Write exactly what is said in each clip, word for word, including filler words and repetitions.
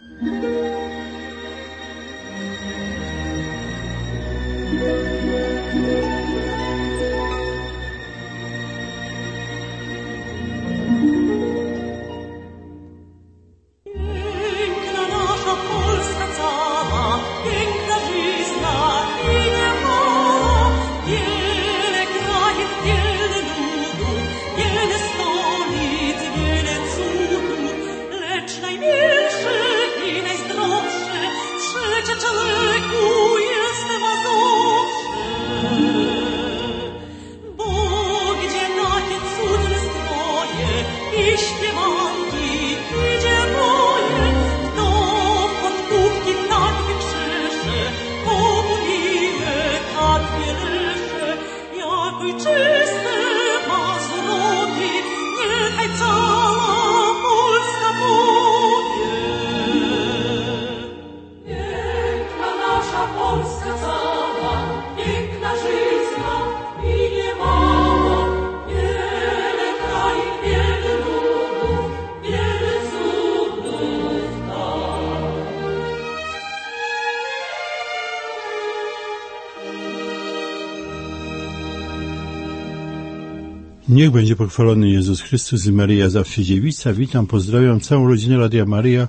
Niech będzie pochwalony Jezus Chrystus i Maryja zawsze dziewica. Witam, pozdrawiam całą rodzinę Radia Maryja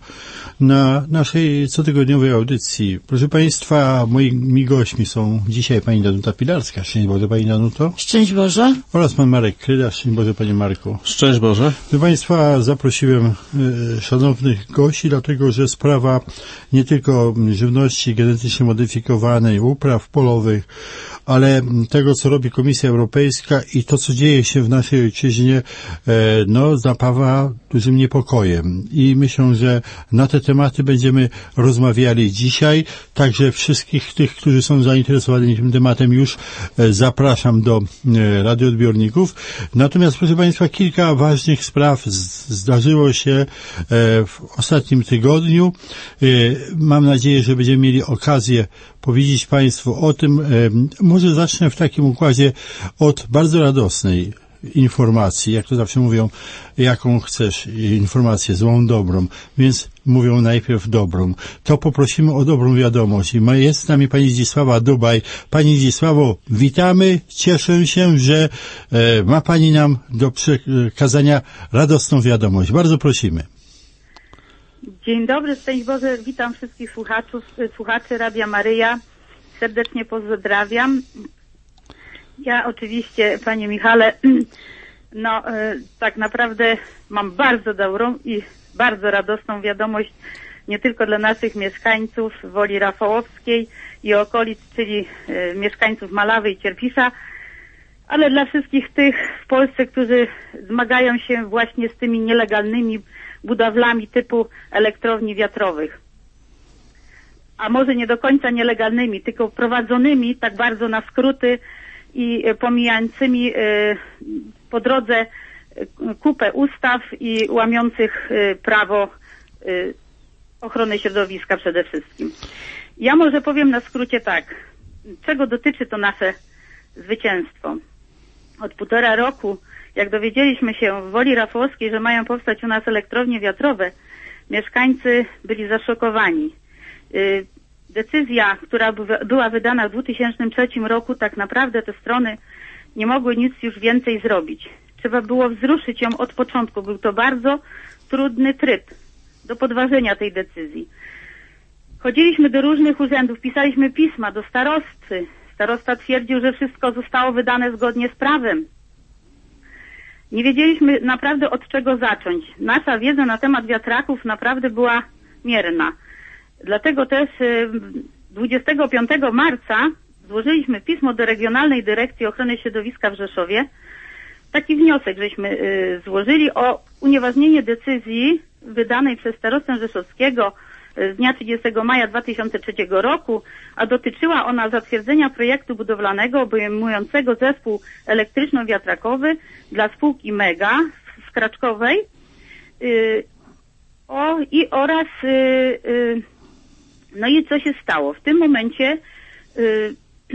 na naszej cotygodniowej audycji. Proszę Państwa, moimi gośćmi są dzisiaj pani Danuta Pilarska. Szczęść Boże, pani Danuto. Szczęść Boże. Oraz pan Marek Kryda. Szczęść Boże, panie Marku. Szczęść Boże. Proszę Państwa, zaprosiłem e, szanownych gości, dlatego że sprawa nie tylko żywności genetycznie modyfikowanej, upraw polowych, ale tego, co robi Komisja Europejska i to, co dzieje się w naszej ojczyźnie, no, napawa dużym niepokojem. I myślę, że na te tematy będziemy rozmawiali dzisiaj. Także wszystkich tych, którzy są zainteresowani tym tematem, już zapraszam do radioodbiorników. Natomiast, proszę Państwa, kilka ważnych spraw zdarzyło się w ostatnim tygodniu. Mam nadzieję, że będziemy mieli okazję powiedzieć Państwu o tym. Może zacznę w takim układzie od bardzo radosnej informacji, jak to zawsze mówią, jaką chcesz informację, złą, dobrą, więc mówią najpierw dobrą. To poprosimy o dobrą wiadomość. I jest z nami pani Zdzisława Dubaj. Pani Zdzisławo, witamy, cieszę się, że e, ma pani nam do przekazania radosną wiadomość. Bardzo prosimy. Dzień dobry, szczęść Boże, witam wszystkich słuchaczów, słuchaczy Radia Maryja. Serdecznie pozdrawiam. Ja oczywiście, panie Michale, no tak naprawdę mam bardzo dobrą i bardzo radosną wiadomość nie tylko dla naszych mieszkańców Woli Rafałowskiej i okolic, czyli mieszkańców Malawy i Cierpisza, ale dla wszystkich tych w Polsce, którzy zmagają się właśnie z tymi nielegalnymi budowlami typu elektrowni wiatrowych. A może nie do końca nielegalnymi, tylko prowadzonymi tak bardzo na skróty i pomijającymi po drodze kupę ustaw i łamiących prawo ochrony środowiska przede wszystkim. Ja może powiem na skrócie tak, czego dotyczy to nasze zwycięstwo. Od półtora roku, jak dowiedzieliśmy się w Woli Rafałowskiej, że mają powstać u nas elektrownie wiatrowe, mieszkańcy byli zaszokowani. Decyzja, która była wydana w dwa tysiące trzecim roku, tak naprawdę te strony nie mogły nic już więcej zrobić. Trzeba było wzruszyć ją od początku. Był to bardzo trudny tryb do podważenia tej decyzji. Chodziliśmy do różnych urzędów, pisaliśmy pisma do starosty. Starosta twierdził, że wszystko zostało wydane zgodnie z prawem. Nie wiedzieliśmy naprawdę od czego zacząć. Nasza wiedza na temat wiatraków naprawdę była mierna. Dlatego też dwudziestego piątego marca złożyliśmy pismo do Regionalnej Dyrekcji Ochrony Środowiska w Rzeszowie. Taki wniosek żeśmy złożyli o unieważnienie decyzji wydanej przez starostę rzeszowskiego z dnia trzydziestego maja dwa tysiące trzeciego roku, a dotyczyła ona zatwierdzenia projektu budowlanego obejmującego zespół elektryczno-wiatrakowy dla spółki Mega z Kraczkowej yy, o, i oraz yy, yy, no i co się stało? W tym momencie yy,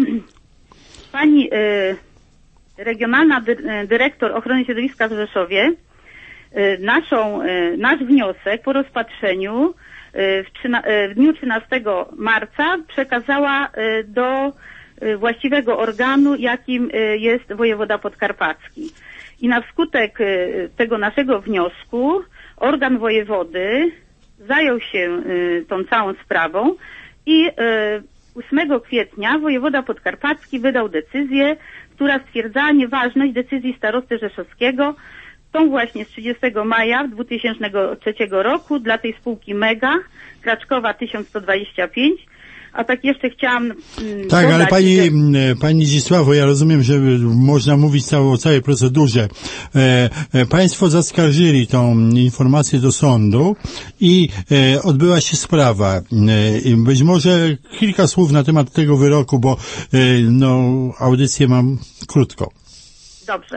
pani yy, regionalna dy, dyrektor ochrony środowiska w Rzeszowie yy, naszą, yy, nasz wniosek po rozpatrzeniu w, trzyna, w dniu trzynastego marca przekazała do właściwego organu, jakim jest wojewoda podkarpacki. I na skutek tego naszego wniosku organ wojewody zajął się tą całą sprawą i ósmego kwietnia wojewoda podkarpacki wydał decyzję, która stwierdzała nieważność decyzji starosty rzeszowskiego, tą właśnie z trzydziestego maja dwa tysiące trzeciego roku dla tej spółki Mega, Kraczkowa tysiąc sto dwadzieścia pięć. A tak jeszcze chciałam mm, Tak, dodać, ale pani, że... pani Zdzisławo, ja rozumiem, że można mówić cało, o całej procedurze. E, e, państwo zaskarżyli tą informację do sądu i e, odbyła się sprawa. E, być może kilka słów na temat tego wyroku, bo e, no, audycję mam krótko. Dobrze.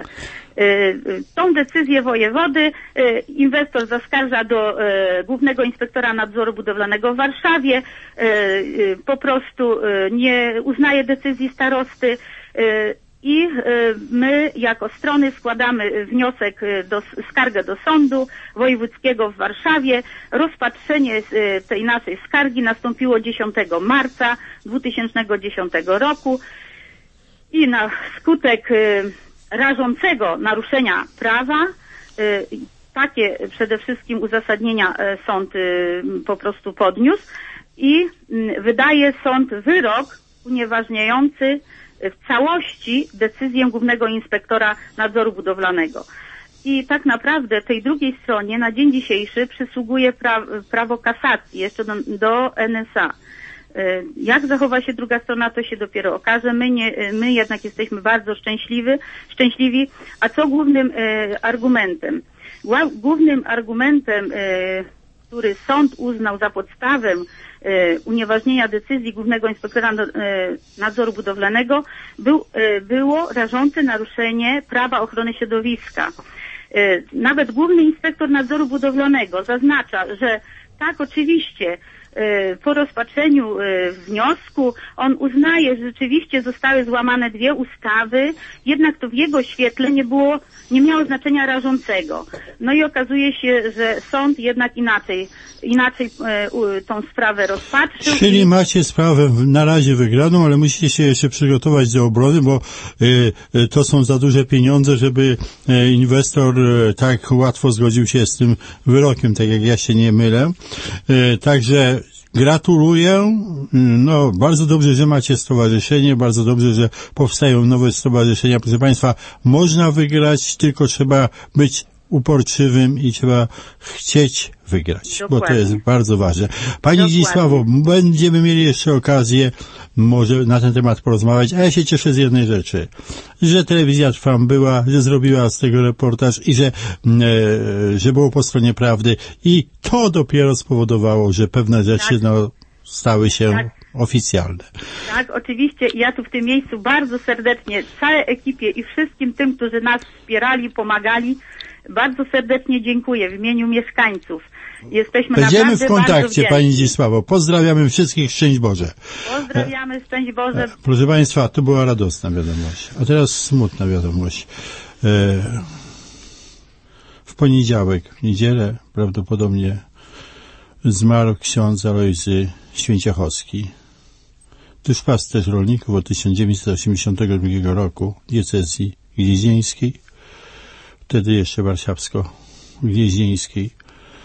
Tą decyzję wojewody inwestor zaskarża do Głównego Inspektora Nadzoru Budowlanego w Warszawie, po prostu nie uznaje decyzji starosty i my jako strony składamy wniosek, do, skargę do Sądu Wojewódzkiego w Warszawie. Rozpatrzenie tej naszej skargi nastąpiło dziesiątego marca dwa tysiące dziesiątego roku i na skutek rażącego naruszenia prawa, takie przede wszystkim uzasadnienia sąd po prostu podniósł i wydaje sąd wyrok unieważniający w całości decyzję Głównego Inspektora Nadzoru Budowlanego. I tak naprawdę tej drugiej stronie na dzień dzisiejszy przysługuje pra prawo kasacji jeszcze do, do N S A. Jak zachowa się druga strona, to się dopiero okaże. My, nie, my jednak jesteśmy bardzo szczęśliwi, szczęśliwi. A co głównym e, argumentem? Gła, głównym argumentem, e, który sąd uznał za podstawę e, unieważnienia decyzji Głównego Inspektora e, Nadzoru Budowlanego był, e, było rażące naruszenie prawa ochrony środowiska. E, nawet Główny Inspektor Nadzoru Budowlanego zaznacza, że tak, oczywiście, po rozpatrzeniu wniosku on uznaje, że rzeczywiście zostały złamane dwie ustawy, jednak to w jego świetle nie było, nie miało znaczenia rażącego. No i okazuje się, że sąd jednak inaczej, inaczej tą sprawę rozpatrzył. Czyli macie sprawę na razie wygraną, ale musicie się jeszcze przygotować do obrony, bo y, to są za duże pieniądze, żeby y, inwestor y, tak łatwo zgodził się z tym wyrokiem, tak jak ja się nie mylę. Y, także gratuluję. No, bardzo dobrze, że macie stowarzyszenie, bardzo dobrze, że powstają nowe stowarzyszenia. Proszę Państwa, można wygrać, tylko trzeba być uporczywym i trzeba chcieć wygrać, Dokładnie. Bo to jest bardzo ważne. Pani Dokładnie. Zdzisławo, będziemy mieli jeszcze okazję może na ten temat porozmawiać, a ja się cieszę z jednej rzeczy, że telewizja Trwam była, że zrobiła z tego reportaż i że, e, że było po stronie prawdy i to dopiero spowodowało, że pewne rzeczy tak. no, stały się tak. oficjalne. Tak, oczywiście. Ja tu w tym miejscu bardzo serdecznie całej ekipie i wszystkim tym, którzy nas wspierali, pomagali, bardzo serdecznie dziękuję w imieniu mieszkańców. Jesteśmy Będziemy naprawdę w kontakcie, Pani Zdzisławo. Pozdrawiamy wszystkich. Szczęść Boże. Pozdrawiamy, szczęść Boże. Proszę Państwa, to była radosna wiadomość. A teraz smutna wiadomość. W poniedziałek, w niedzielę prawdopodobnie zmarł ksiądz Alojzy Święciechowski. Duszpasterz rolników od tysiąc dziewięćset osiemdziesiątego drugiego roku, diecezji gnieźnieńskiej, wtedy jeszcze warszawsko-gnieźnieńskiej.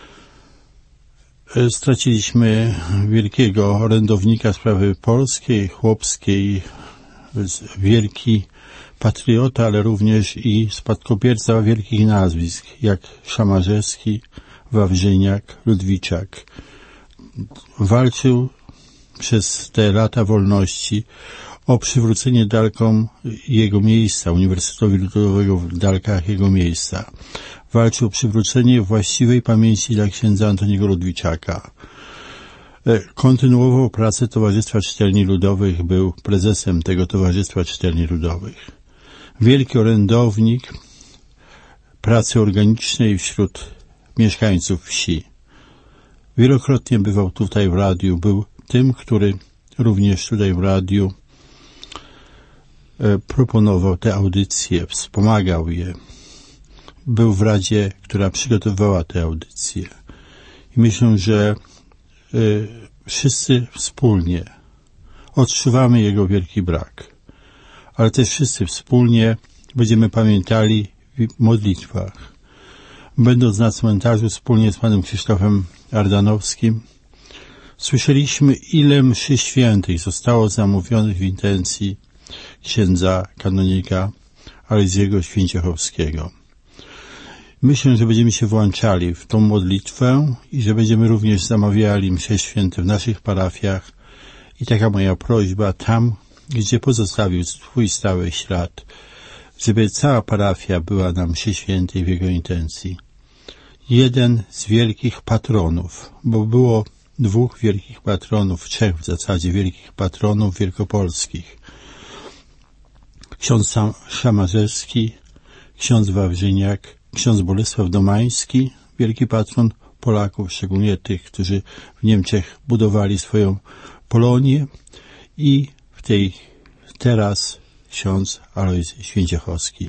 Straciliśmy wielkiego orędownika sprawy polskiej, chłopskiej, wielki patriota, ale również i spadkobierca wielkich nazwisk, jak Szamarzewski, Wawrzyniak, Ludwiczak. Walczył przez te lata wolności o przywrócenie Dalkom jego miejsca, Uniwersytetowi Ludowego w Dalkach jego miejsca. Walczył o przywrócenie właściwej pamięci dla księdza Antoniego Ludwiczaka. Kontynuował pracę Towarzystwa Czytelni Ludowych, był prezesem tego Towarzystwa Czytelni Ludowych. Wielki orędownik pracy organicznej wśród mieszkańców wsi. Wielokrotnie bywał tutaj w radiu, był tym, który również tutaj w radiu proponował te audycje, wspomagał je. Był w Radzie, która przygotowywała te audycje. I myślę, że y, wszyscy wspólnie odczuwamy jego wielki brak, ale też wszyscy wspólnie będziemy pamiętali w modlitwach. Będąc na cmentarzu wspólnie z panem Krzysztofem Ardanowskim, słyszeliśmy, ile mszy świętych zostało zamówionych w intencji księdza kanonika Alojzego Święciochowskiego. Myślę, że będziemy się włączali w tą modlitwę i że będziemy również zamawiali msze święte w naszych parafiach. I taka moja prośba, tam, gdzie pozostawił swój stały ślad, żeby cała parafia była na mszy świętej w jego intencji. Jeden z wielkich patronów, bo było dwóch wielkich patronów, trzech w zasadzie wielkich patronów wielkopolskich. Ksiądz Szamarzewski, ksiądz Wawrzyniak, ksiądz Bolesław Domański, wielki patron Polaków, szczególnie tych, którzy w Niemczech budowali swoją Polonię, i w tej teraz ksiądz Alojzy Święciochowski.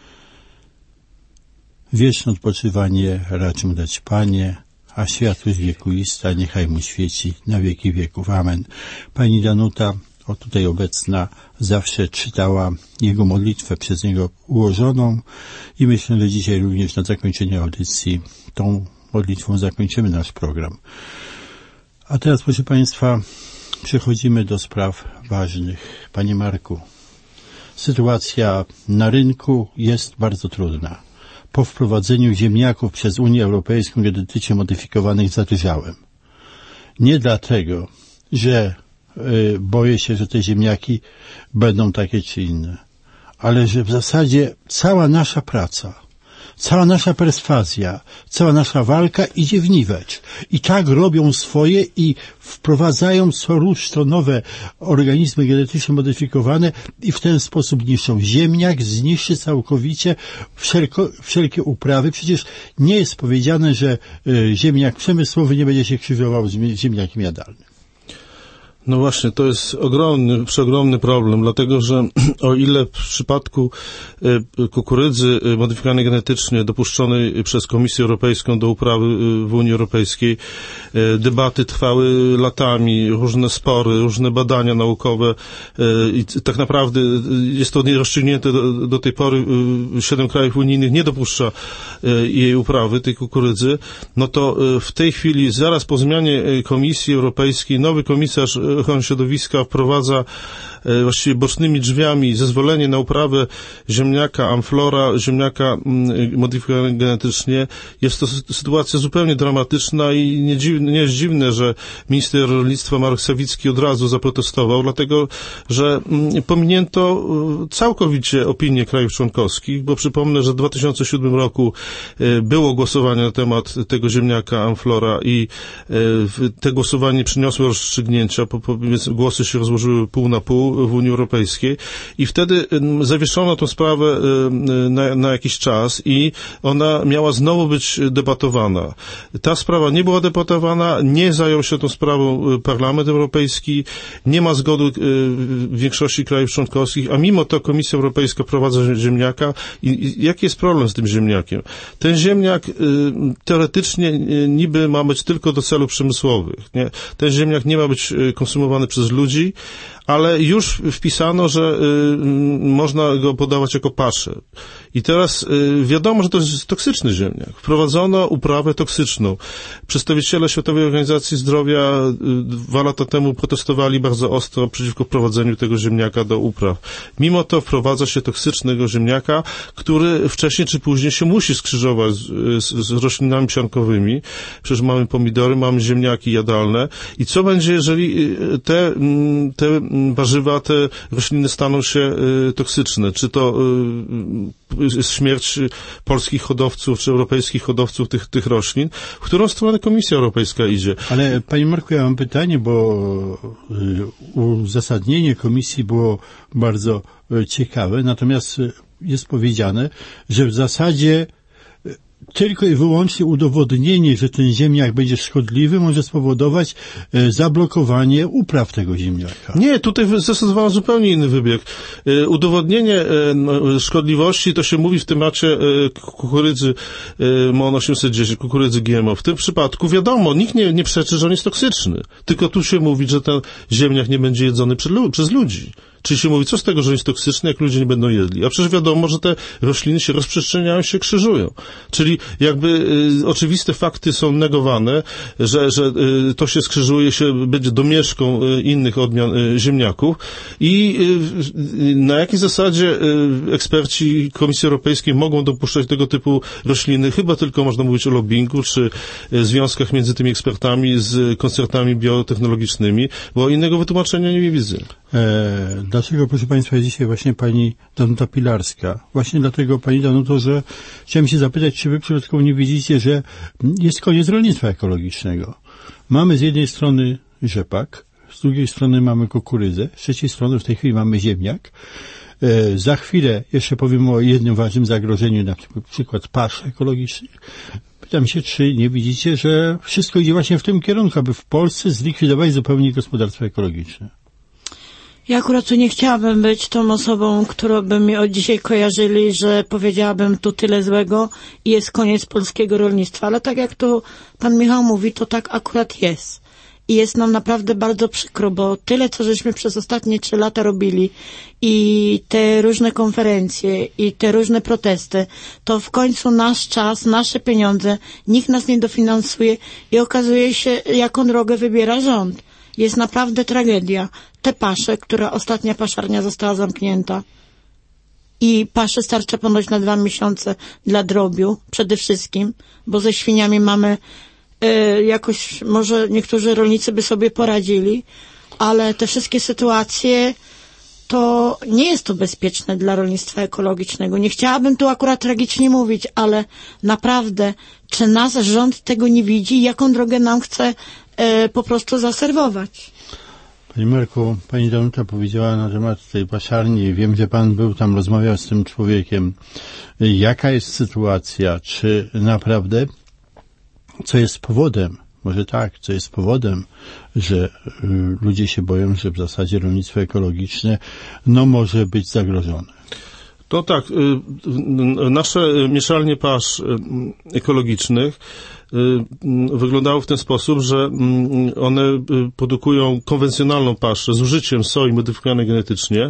Wieczne odpoczywanie racz mu dać, Panie, a światłość wiekuista niechaj mu świeci na wieki wieków. Amen. Pani Danuta, o tutaj obecna, zawsze czytała jego modlitwę przez niego ułożoną i myślę, że dzisiaj również na zakończenie audycji tą modlitwą zakończymy nasz program. A teraz, proszę Państwa, przechodzimy do spraw ważnych. Panie Marku, sytuacja na rynku jest bardzo trudna. Po wprowadzeniu ziemniaków przez Unię Europejską genetycznie modyfikowanych zadrżałem. Nie dlatego, że y, boję się, że te ziemniaki będą takie czy inne, ale że w zasadzie cała nasza praca, cała nasza perswazja, cała nasza walka idzie w niwecz. I tak robią swoje i wprowadzają co rusz to nowe organizmy genetycznie modyfikowane i w ten sposób niszczą. Ziemniak zniszczy całkowicie wszelko, wszelkie uprawy. Przecież nie jest powiedziane, że y, ziemniak przemysłowy nie będzie się krzyżował z ziemniakiem jadalnym. No właśnie, to jest ogromny, przeogromny problem, dlatego że o ile w przypadku kukurydzy modyfikowanej genetycznie dopuszczonej przez Komisję Europejską do uprawy w Unii Europejskiej debaty trwały latami, różne spory, różne badania naukowe i tak naprawdę jest to nierozstrzygnięte do, do tej pory. Siedem krajów unijnych nie dopuszcza jej uprawy, tej kukurydzy. No to w tej chwili, zaraz po zmianie Komisji Europejskiej, nowy komisarz ochrony środowiska wprowadza właściwie bocznymi drzwiami zezwolenie na uprawę ziemniaka Amflora, ziemniaka modyfikowanego genetycznie. Jest to sytuacja zupełnie dramatyczna i nie, dziw, nie jest dziwne, że minister rolnictwa Marek Sawicki od razu zaprotestował, dlatego że pominięto całkowicie opinię krajów członkowskich, bo przypomnę, że w dwa tysiące siódmym roku było głosowanie na temat tego ziemniaka Amflora i te głosowanie przyniosło rozstrzygnięcia, więc głosy się rozłożyły pół na pół w Unii Europejskiej i wtedy zawieszono tę sprawę na, na jakiś czas i ona miała znowu być debatowana. Ta sprawa nie była debatowana, nie zajął się tą sprawą Parlament Europejski, nie ma zgody w większości krajów członkowskich, a mimo to Komisja Europejska wprowadza ziemniaka. I, i jaki jest problem z tym ziemniakiem? Ten ziemniak teoretycznie niby ma być tylko do celów przemysłowych. Nie? Ten ziemniak nie ma być konsumowany przez ludzi, ale już wpisano, że y, można go podawać jako paszę. I teraz y, wiadomo, że to jest toksyczny ziemniak. Wprowadzono uprawę toksyczną. Przedstawiciele Światowej Organizacji Zdrowia y, dwa lata temu protestowali bardzo ostro przeciwko wprowadzeniu tego ziemniaka do upraw. Mimo to wprowadza się toksycznego ziemniaka, który wcześniej czy później się musi skrzyżować z, z, z roślinami psiankowymi. Przecież mamy pomidory, mamy ziemniaki jadalne. I co będzie, jeżeli te, te warzywa, te rośliny staną się y, toksyczne? Czy to y, jest śmierć polskich hodowców, czy europejskich hodowców tych, tych roślin? W którą stronę Komisja Europejska idzie? Ale Panie Marku, ja mam pytanie, bo y, uzasadnienie Komisji było bardzo y, ciekawe, natomiast y, jest powiedziane, że w zasadzie tylko i wyłącznie udowodnienie, że ten ziemniak będzie szkodliwy, może spowodować e, zablokowanie upraw tego ziemniaka. Nie, tutaj zastosowano zupełnie inny wybieg. E, udowodnienie e, szkodliwości to się mówi w temacie e, kukurydzy e, MON osiemset dziesięć, kukurydzy G M O. W tym przypadku wiadomo, nikt nie, nie przeczy, że on jest toksyczny. Tylko tu się mówi, że ten ziemniak nie będzie jedzony przez, przez ludzi. Czyli się mówi, co z tego, że jest toksyczny, jak ludzie nie będą jedli. A przecież wiadomo, że te rośliny się rozprzestrzeniają, się krzyżują. Czyli jakby y, oczywiste fakty są negowane, że, że y, to się skrzyżuje, się będzie domieszką y, innych odmian y, ziemniaków. I y, na jakiej zasadzie y, eksperci Komisji Europejskiej mogą dopuszczać tego typu rośliny? Chyba tylko można mówić o lobbingu, czy y, związkach między tymi ekspertami z koncernami biotechnologicznymi, bo innego wytłumaczenia nie widzę. E, dlaczego, proszę Państwa, jest dzisiaj właśnie pani Danuta Pilarska? Właśnie dlatego, pani Danuto, że chciałem się zapytać, czy wy przypadkowo nie widzicie, że jest koniec rolnictwa ekologicznego. Mamy z jednej strony rzepak, z drugiej strony mamy kukurydzę, z trzeciej strony w tej chwili mamy ziemniak. E, za chwilę jeszcze powiem o jednym ważnym zagrożeniu, na przykład pasz ekologicznych. Pytam się, czy nie widzicie, że wszystko idzie właśnie w tym kierunku, aby w Polsce zlikwidować zupełnie gospodarstwo ekologiczne. Ja akurat tu nie chciałabym być tą osobą, którą by mi od dzisiaj kojarzyli, że powiedziałabym tu tyle złego i jest koniec polskiego rolnictwa. Ale tak jak to pan Michał mówi, to tak akurat jest. I jest nam naprawdę bardzo przykro, bo tyle, co żeśmy przez ostatnie trzy lata robili i te różne konferencje i te różne protesty, to w końcu nasz czas, nasze pieniądze, nikt nas nie dofinansuje i okazuje się, jaką drogę wybiera rząd. Jest naprawdę tragedia. Te pasze, która ostatnia paszarnia została zamknięta i pasze starcza ponoć na dwa miesiące dla drobiu przede wszystkim, bo ze świniami mamy y, jakoś, może niektórzy rolnicy by sobie poradzili, ale te wszystkie sytuacje to nie jest to bezpieczne dla rolnictwa ekologicznego. Nie chciałabym tu akurat tragicznie mówić, ale naprawdę, czy nasz rząd tego nie widzi, jaką drogę nam chce y, po prostu zaserwować? Panie Marku, pani Danuta powiedziała na temat tej paszarni. Wiem, że pan był tam, rozmawiał z tym człowiekiem. Jaka jest sytuacja? Czy naprawdę, co jest powodem, może tak, co jest powodem, że y, ludzie się boją, że w zasadzie rolnictwo ekologiczne no może być zagrożone? To tak, nasze mieszalnie pasz ekologicznych wyglądały w ten sposób, że one produkują konwencjonalną paszę z użyciem soi modyfikowanej genetycznie,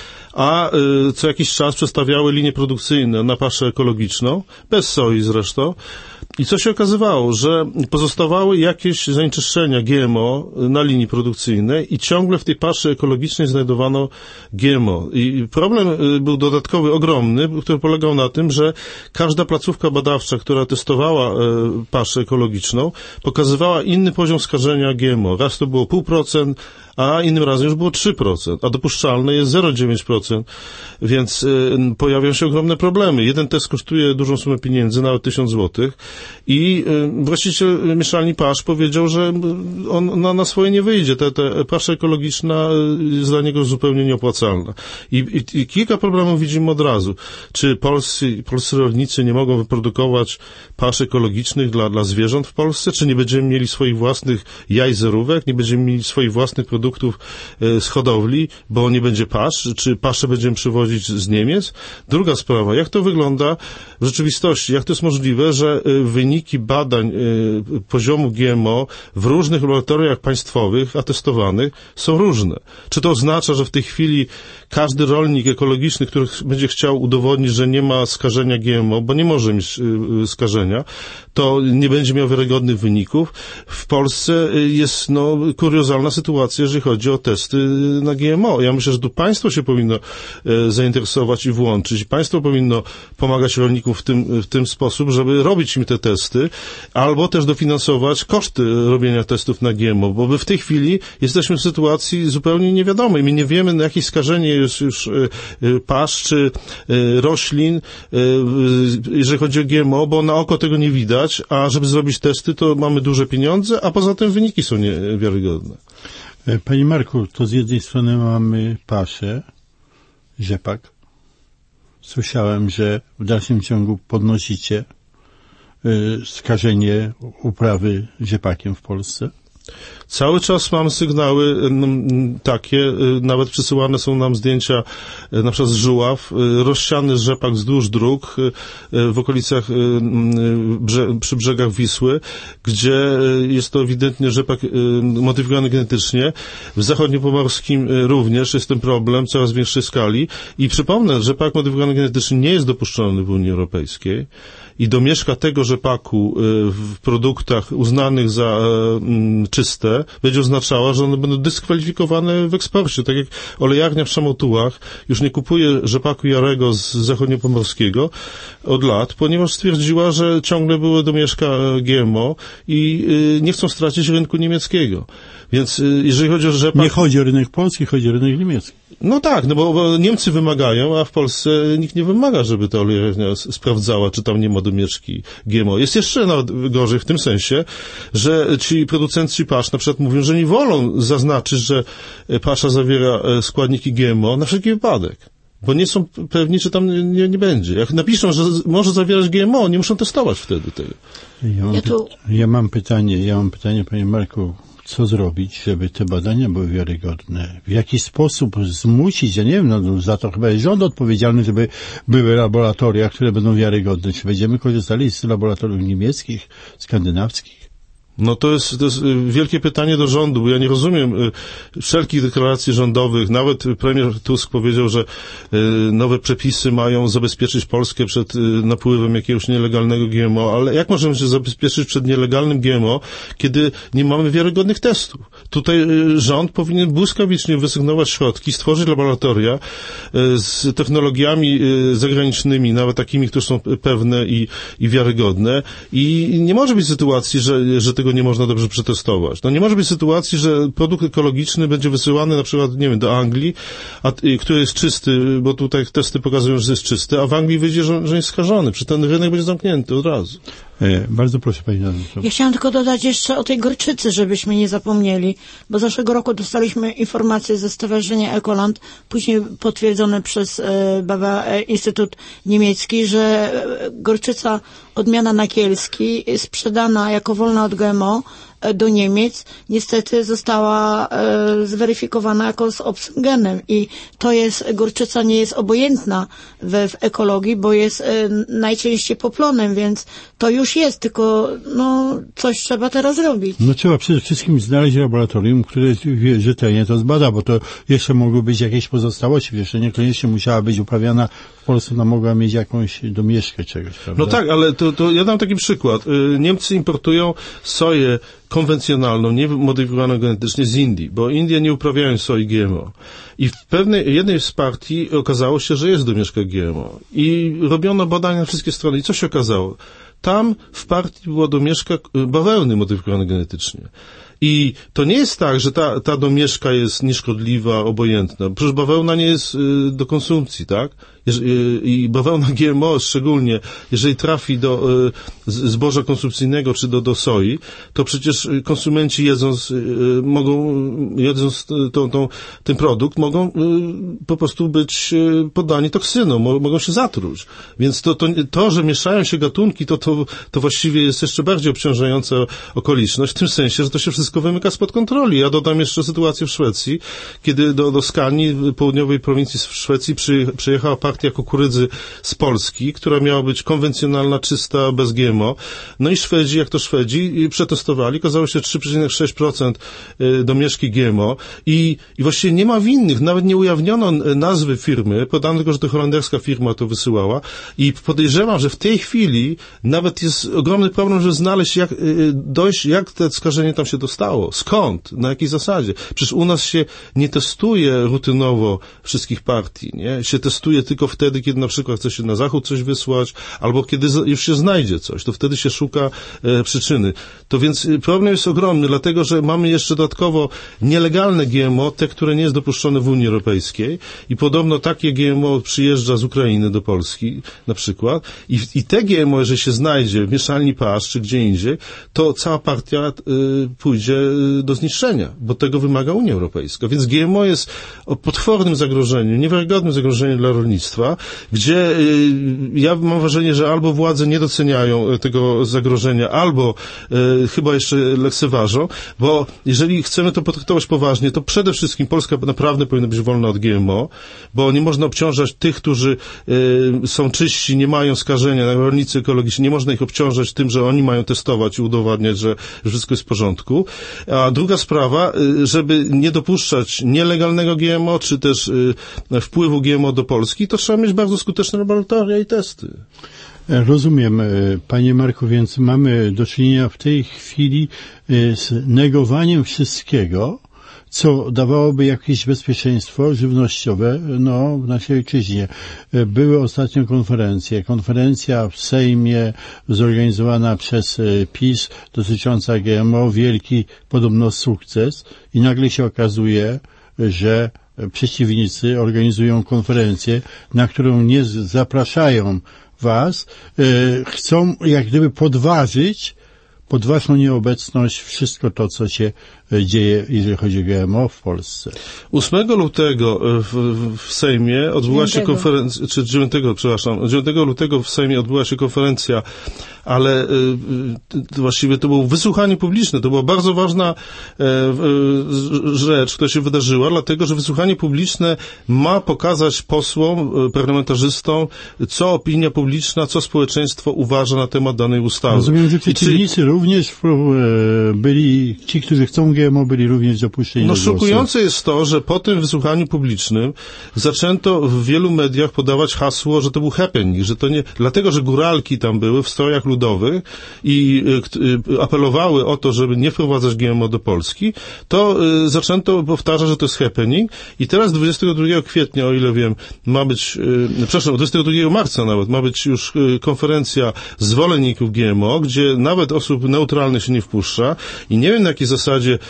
a co jakiś czas przestawiały linie produkcyjne na paszę ekologiczną, bez soi zresztą. I co się okazywało, że pozostawały jakieś zanieczyszczenia G M O na linii produkcyjnej i ciągle w tej paszy ekologicznej znajdowano G M O. I problem był dodatkowy, ogromny, który polegał na tym, że każda placówka badawcza, która testowała paszę ekologiczną, pokazywała inny poziom skażenia G M O. Raz to było pół procent, a innym razem już było trzy procent, a dopuszczalne jest zero przecinek dziewięć procent, więc y, pojawią się ogromne problemy. Jeden test kosztuje dużą sumę pieniędzy, nawet tysiąc złotych i y, właściciel mieszalni pasz powiedział, że on na, na swoje nie wyjdzie. Te, te pasza ekologiczna jest dla niego zupełnie nieopłacalna. I, i, i kilka problemów widzimy od razu. Czy polscy, polscy rolnicy nie mogą wyprodukować pasz ekologicznych dla, dla zwierząt w Polsce? Czy nie będziemy mieli swoich własnych jaj zerówek? Nie będziemy mieli swoich własnych produktów z hodowli, bo nie będzie pasz, czy pasze będziemy przywozić z Niemiec. Druga sprawa, jak to wygląda w rzeczywistości? Jak to jest możliwe, że wyniki badań poziomu G M O w różnych laboratoriach państwowych atestowanych są różne? Czy to oznacza, że w tej chwili każdy rolnik ekologiczny, który będzie chciał udowodnić, że nie ma skażenia G M O, bo nie może mieć skażenia, to nie będzie miał wiarygodnych wyników? W Polsce jest no, kuriozalna sytuacja, jeżeli chodzi o testy na G M O. Ja myślę, że tu państwo się powinno e, zainteresować i włączyć. Państwo powinno pomagać rolnikom w tym, w tym sposób, żeby robić im te testy, albo też dofinansować koszty robienia testów na G M O, bo my w tej chwili jesteśmy w sytuacji zupełnie niewiadomej. My nie wiemy, na jakie skażenie jest już e, e, pasz czy e, roślin, e, jeżeli chodzi o G M O, bo na oko tego nie widać, a żeby zrobić testy, to mamy duże pieniądze, a poza tym wyniki są niewiarygodne. Panie Marku, to z jednej strony mamy paszę, rzepak. Słyszałem, że w dalszym ciągu podnosicie y, skażenie uprawy rzepakiem w Polsce? Cały czas mam sygnały m, takie, nawet przysyłane są nam zdjęcia na przykład z Żuław, rozsiany rzepak wzdłuż dróg w okolicach, brze, przy brzegach Wisły, gdzie jest to ewidentnie rzepak modyfikowany genetycznie. W zachodniopomorskim również jest ten problem w coraz większej skali i przypomnę, rzepak modyfikowany genetycznie nie jest dopuszczony w Unii Europejskiej. I domieszka tego rzepaku w produktach uznanych za czyste będzie oznaczała, że one będą dyskwalifikowane w eksporcie. Tak jak olejarnia w Szamotułach już nie kupuje rzepaku jarego z zachodniopomorskiego od lat, ponieważ stwierdziła, że ciągle były domieszka G M O i nie chcą stracić rynku niemieckiego. Więc jeżeli chodzi o rzepak... Nie chodzi o rynek polski, chodzi o rynek niemiecki. No tak, no bo, bo Niemcy wymagają, a w Polsce nikt nie wymaga, żeby ta olejarnia sprawdzała, czy tam nie ma domieszki G M O. Jest jeszcze nawet gorzej w tym sensie, że ci producenci pasz na przykład mówią, że nie wolą zaznaczyć, że pasza zawiera składniki G M O na wszelki wypadek. Bo nie są pewni, czy tam nie, nie będzie. Jak napiszą, że może zawierać G M O, nie muszą testować wtedy tego. Ja mam, ja, tu... py- ja mam pytanie, ja mam pytanie, panie Marku, co zrobić, żeby te badania były wiarygodne? W jaki sposób zmusić, ja nie wiem, no, za to chyba jest rząd odpowiedzialny, żeby były laboratoria, które będą wiarygodne. Czy będziemy korzystali z laboratoriów niemieckich, skandynawskich? No to jest, to jest wielkie pytanie do rządu, bo ja nie rozumiem wszelkich deklaracji rządowych. Nawet premier Tusk powiedział, że nowe przepisy mają zabezpieczyć Polskę przed napływem jakiegoś nielegalnego G M O, ale jak możemy się zabezpieczyć przed nielegalnym G M O, kiedy nie mamy wiarygodnych testów? Tutaj rząd powinien błyskawicznie wysygnować środki, stworzyć laboratoria z technologiami zagranicznymi, nawet takimi, które są pewne i, i wiarygodne, i nie może być sytuacji, że, że tego nie można dobrze przetestować. No nie może być sytuacji, że produkt ekologiczny będzie wysyłany na przykład, nie wiem, do Anglii, a, który jest czysty, bo tutaj testy pokazują, że jest czysty, a w Anglii wyjdzie, że, że jest skażony. Przy ten rynek będzie zamknięty od razu. E, bardzo proszę, pani Danuto. Ja chciałam tylko dodać jeszcze o tej gorczycy, żebyśmy nie zapomnieli, bo zeszłego roku dostaliśmy informację ze Stowarzyszenia Ekoland, później potwierdzone przez e, B A B A e, Instytut Niemiecki, że e, gorczyca odmiana Nakielski sprzedana jako wolna od G M O do Niemiec niestety została e, zweryfikowana jako z obcym genem i to jest, gorczyca nie jest obojętna we, w ekologii, bo jest e, najczęściej poplonem, więc to już jest, tylko no coś trzeba teraz robić. No trzeba przede wszystkim znaleźć laboratorium, które rzetelnie to zbada, bo to jeszcze mogły być jakieś pozostałości, jeszcze niekoniecznie musiała być uprawiana w Polsce, no mogła mieć jakąś domieszkę czegoś, prawda? No tak, ale to, to ja dam taki przykład. Niemcy importują soję konwencjonalną, nie modyfikowaną genetycznie z Indii, bo Indie nie uprawiają soi G M O. I w pewnej, jednej z partii okazało się, że jest domieszka G M O. I robiono badania na wszystkie strony. I co się okazało? Tam w partii była domieszka bawełny modyfikowana genetycznie. I to nie jest tak, że ta, ta domieszka jest nieszkodliwa, obojętna. Przecież bawełna nie jest y, do konsumpcji, tak? I bawełna G M O szczególnie, jeżeli trafi do y, zboża konsumpcyjnego czy do, do soi, to przecież konsumenci jedząc, y, mogą, jedząc tą, tą, ten produkt, mogą y, po prostu być y, poddani toksynom, mo, mogą się zatruć. Więc to, to, to, że mieszają się gatunki, to, to, to właściwie jest jeszcze bardziej obciążająca okoliczność, w tym sensie, że to się wszystko wymyka spod kontroli. Ja dodam jeszcze sytuację w Szwecji, kiedy do, do Skanii, południowej prowincji w Szwecji, przy, przyjechała partia kukurydzy z Polski, która miała być konwencjonalna, czysta, bez G M O. No i Szwedzi, jak to Szwedzi, przetestowali, okazało się trzy przecinek sześć procent domieszki G M O i, i właściwie nie ma winnych, nawet nie ujawniono nazwy firmy, podano tylko, że to holenderska firma to wysyłała i podejrzewam, że w tej chwili nawet jest ogromny problem, żeby znaleźć, jak dojść, jak to skażenie tam się dostało, skąd, na jakiej zasadzie. Przecież u nas się nie testuje rutynowo wszystkich partii, nie? Się testuje tylko wtedy, kiedy na przykład chce się na zachód coś wysłać, albo kiedy już się znajdzie coś, to wtedy się szuka e, przyczyny. To więc problem jest ogromny, dlatego, że mamy jeszcze dodatkowo nielegalne G M O, te, które nie jest dopuszczone w Unii Europejskiej i podobno takie G M O przyjeżdża z Ukrainy do Polski na przykład i, i te G M O, jeżeli się znajdzie w mieszalni pasz czy gdzie indziej, to cała partia y, pójdzie do zniszczenia, bo tego wymaga Unia Europejska. Więc G M O jest o potwornym zagrożeniu, niewiarygodnym zagrożeniem dla rolnictwa. rolnictwa, gdzie ja mam wrażenie, że albo władze nie doceniają tego zagrożenia, albo chyba jeszcze lekceważą, bo jeżeli chcemy to potraktować poważnie, to przede wszystkim Polska naprawdę powinna być wolna od G M O, bo nie można obciążać tych, którzy są czyści, nie mają skażenia, rolnicy ekologiczni, nie można ich obciążać tym, że oni mają testować i udowadniać, że wszystko jest w porządku. A druga sprawa, żeby nie dopuszczać nielegalnego G M O, czy też wpływu G M O do Polski, to trzeba mieć bardzo skuteczne laboratoria i testy. Rozumiem, panie Marku, więc mamy do czynienia w tej chwili z negowaniem wszystkiego, co dawałoby jakieś bezpieczeństwo żywnościowe, no, w naszej ojczyźnie. Były ostatnio konferencje. Konferencja w Sejmie zorganizowana przez PiS dotycząca G M O, wielki podobno sukces i nagle się okazuje, że przeciwnicy organizują konferencję, na którą nie zapraszają was, chcą jak gdyby podważyć pod waszą nieobecność wszystko to, co się dzieje, jeżeli chodzi o G M O w Polsce. ósmego lutego w, w Sejmie odbyła się konferencja, czy dziewiątego, przepraszam, dziewiątego lutego w Sejmie odbyła się konferencja, ale y, y, właściwie to było wysłuchanie publiczne, to była bardzo ważna y, y, rzecz, która się wydarzyła, dlatego, że wysłuchanie publiczne ma pokazać posłom, y, parlamentarzystom, co opinia publiczna, co społeczeństwo uważa na temat danej ustawy. Rozumiem, że przeciwnicy czy... również byli, ci, którzy chcą G M O, byli również dopuszczeni No do głosu. szokujące jest to, że po tym wysłuchaniu publicznym zaczęto w wielu mediach podawać hasło, że to był happening, że to nie, dlatego, że góralki tam były w strojach ludowych i y, y, apelowały o to, żeby nie wprowadzać G M O do Polski, to y, zaczęto powtarzać, że to jest happening i teraz dwudziestego drugiego kwietnia, o ile wiem, ma być, y, przepraszam, dwudziestego drugiego marca nawet, ma być już y, konferencja zwolenników G M O, gdzie nawet osób neutralnych się nie wpuszcza i nie wiem na jakiej zasadzie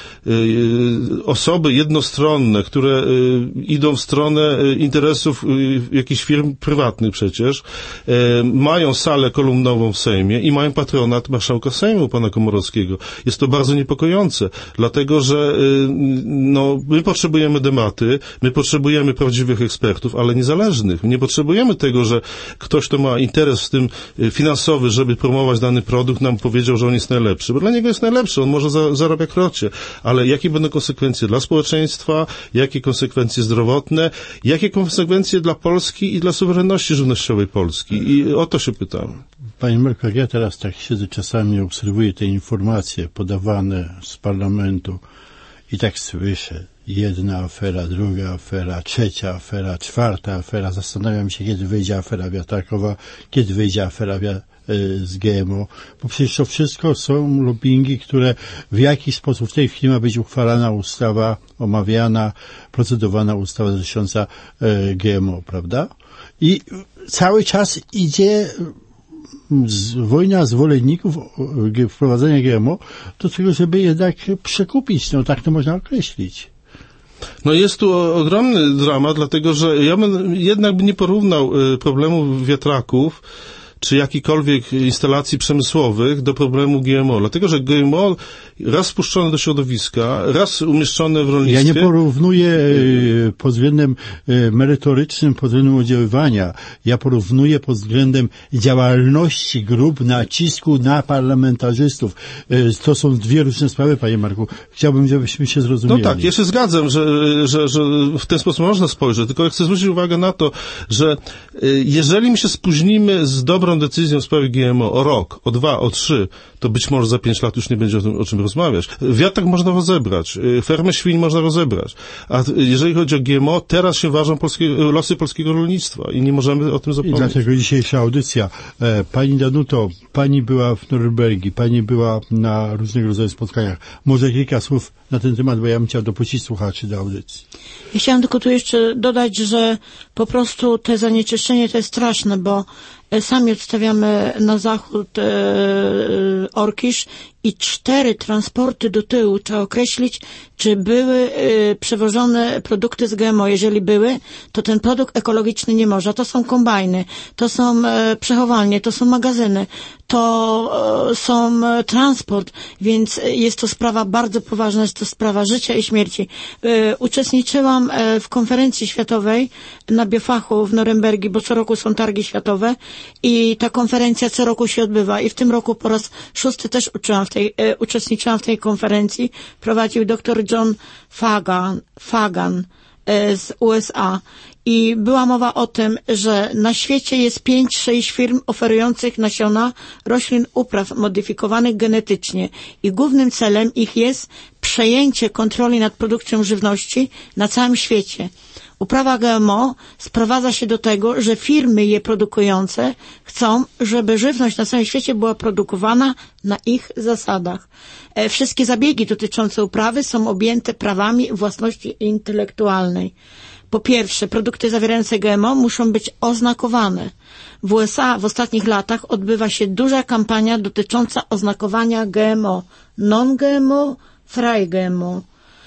osoby jednostronne, które idą w stronę interesów jakichś firm prywatnych przecież, mają salę kolumnową w Sejmie i mają patronat marszałka Sejmu, pana Komorowskiego. Jest to bardzo niepokojące, dlatego, że no, my potrzebujemy debaty, my potrzebujemy prawdziwych ekspertów, ale niezależnych. Nie potrzebujemy tego, że ktoś, kto ma interes w tym finansowy, żeby promować dany produkt, nam powiedział, że on jest najlepszy, bo dla niego jest najlepszy, on może za, zarabia krocie, ale jakie będą konsekwencje dla społeczeństwa, jakie konsekwencje zdrowotne, jakie konsekwencje dla Polski i dla suwerenności żywnościowej Polski? I o to się pytam. Panie Marku, jak ja teraz tak siedzę czasami, obserwuję te informacje podawane z parlamentu i tak słyszę, jedna afera, druga afera, trzecia afera, czwarta afera, zastanawiam się, kiedy wyjdzie afera wiatrakowa, kiedy wyjdzie afera wiatrakowa, z G M O, bo przecież to wszystko są lobbingi, które w jakiś sposób w tej chwili ma być uchwalana ustawa, omawiana, procedowana ustawa dotycząca G M O, prawda? I cały czas idzie z, wojna zwolenników wprowadzenia G M O do tego, żeby jednak przekupić, no tak to można określić. No jest tu ogromny dramat, dlatego że ja bym jednak by nie porównał problemu wiatraków czy jakichkolwiek instalacji przemysłowych do problemu G M O. Dlatego, że G M O raz spuszczone do środowiska, raz umieszczone w rolnictwie... Ja nie porównuję pod względem merytorycznym, pod względem oddziaływania. Ja porównuję pod względem działalności grup, nacisku na parlamentarzystów. To są dwie różne sprawy, panie Marku. Chciałbym, żebyśmy się zrozumieli. No tak, ja się zgadzam, że, że, że w ten sposób można spojrzeć, tylko chcę zwrócić uwagę na to, że jeżeli my się spóźnimy z dobrą decyzją w sprawie G M O o rok, o dwa, o trzy, to być może za pięć lat już nie będzie o tym, o czym rozmawiać. Wiatrak można rozebrać, fermę świń można rozebrać, a jeżeli chodzi o G M O, teraz się ważą polskie, losy polskiego rolnictwa i nie możemy o tym zapomnieć. I dlatego dzisiejsza audycja. Pani Danuto, pani była w Norymbergi, pani była na różnego rodzaju spotkaniach. Może kilka słów na ten temat, bo ja bym chciał dopuścić słuchaczy do audycji. Ja chciałam tylko tu jeszcze dodać, że po prostu te zanieczyszczenie to jest straszne, bo sami odstawiamy na zachód e, Orkisz i cztery transporty do tyłu. Trzeba określić, czy były y, przewożone produkty z G M O. Jeżeli były, to ten produkt ekologiczny nie może. To są kombajny, to są y, przechowalnie, to są magazyny, to y, są y, transport, więc y, jest to sprawa bardzo poważna, jest to sprawa życia i śmierci. Y, uczestniczyłam y, w konferencji światowej na biofachu w Norymbergi, bo co roku są targi światowe i ta konferencja co roku się odbywa i w tym roku po raz szósty też uczyłam w tej, e, uczestniczyłam w tej konferencji. Prowadził dr John Fagan, Fagan e, z U S A i była mowa o tym, że na świecie jest pięć, sześć firm oferujących nasiona roślin upraw modyfikowanych genetycznie i głównym celem ich jest przejęcie kontroli nad produkcją żywności na całym świecie. Uprawa G M O sprowadza się do tego, że firmy je produkujące chcą, żeby żywność na całym świecie była produkowana na ich zasadach. E, wszystkie zabiegi dotyczące uprawy są objęte prawami własności intelektualnej. Po pierwsze, produkty zawierające G M O muszą być oznakowane. W U S A w ostatnich latach odbywa się duża kampania dotycząca oznakowania G M O. Non-G M O, free G M O.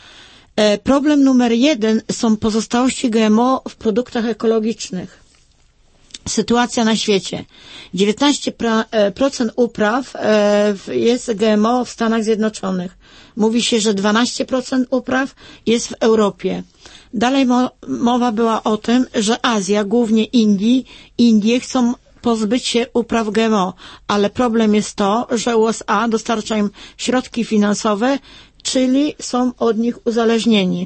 Problem numer jeden są pozostałości G M O w produktach ekologicznych. Sytuacja na świecie. dziewiętnaście procent upraw jest G M O w Stanach Zjednoczonych. Mówi się, że dwanaście procent upraw jest w Europie. Dalej mowa była o tym, że Azja, głównie Indii, Indie chcą pozbyć się upraw G M O, ale problem jest to, że U S A dostarcza im środki finansowe, czyli są od nich uzależnieni.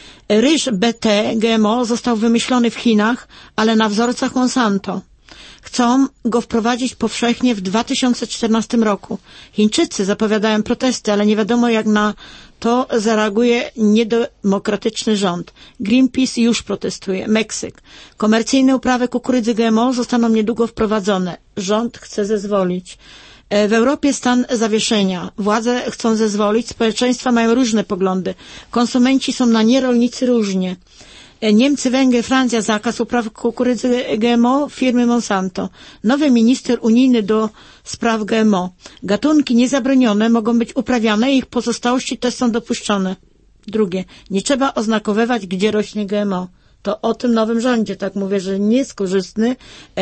Ryż B T G M O został wymyślony w Chinach, ale na wzorcach Monsanto. Chcą go wprowadzić powszechnie w dwa tysiące czternastym roku. Chińczycy zapowiadają protesty, ale nie wiadomo jak na to zareaguje niedemokratyczny rząd. Greenpeace już protestuje. Meksyk. Komercyjne uprawy kukurydzy G M O zostaną niedługo wprowadzone. Rząd chce zezwolić. W Europie stan zawieszenia. Władze chcą zezwolić, społeczeństwa mają różne poglądy. Konsumenci są na nie, rolnicy różnie. Niemcy, Węgry, Francja, zakaz upraw kukurydzy G M O, firmy Monsanto. Nowy minister unijny do spraw G M O. Gatunki niezabronione mogą być uprawiane i ich pozostałości też są dopuszczone. Drugie. Nie trzeba oznakowywać, gdzie rośnie G M O. To o tym nowym rządzie, tak mówię, że nie jest korzystny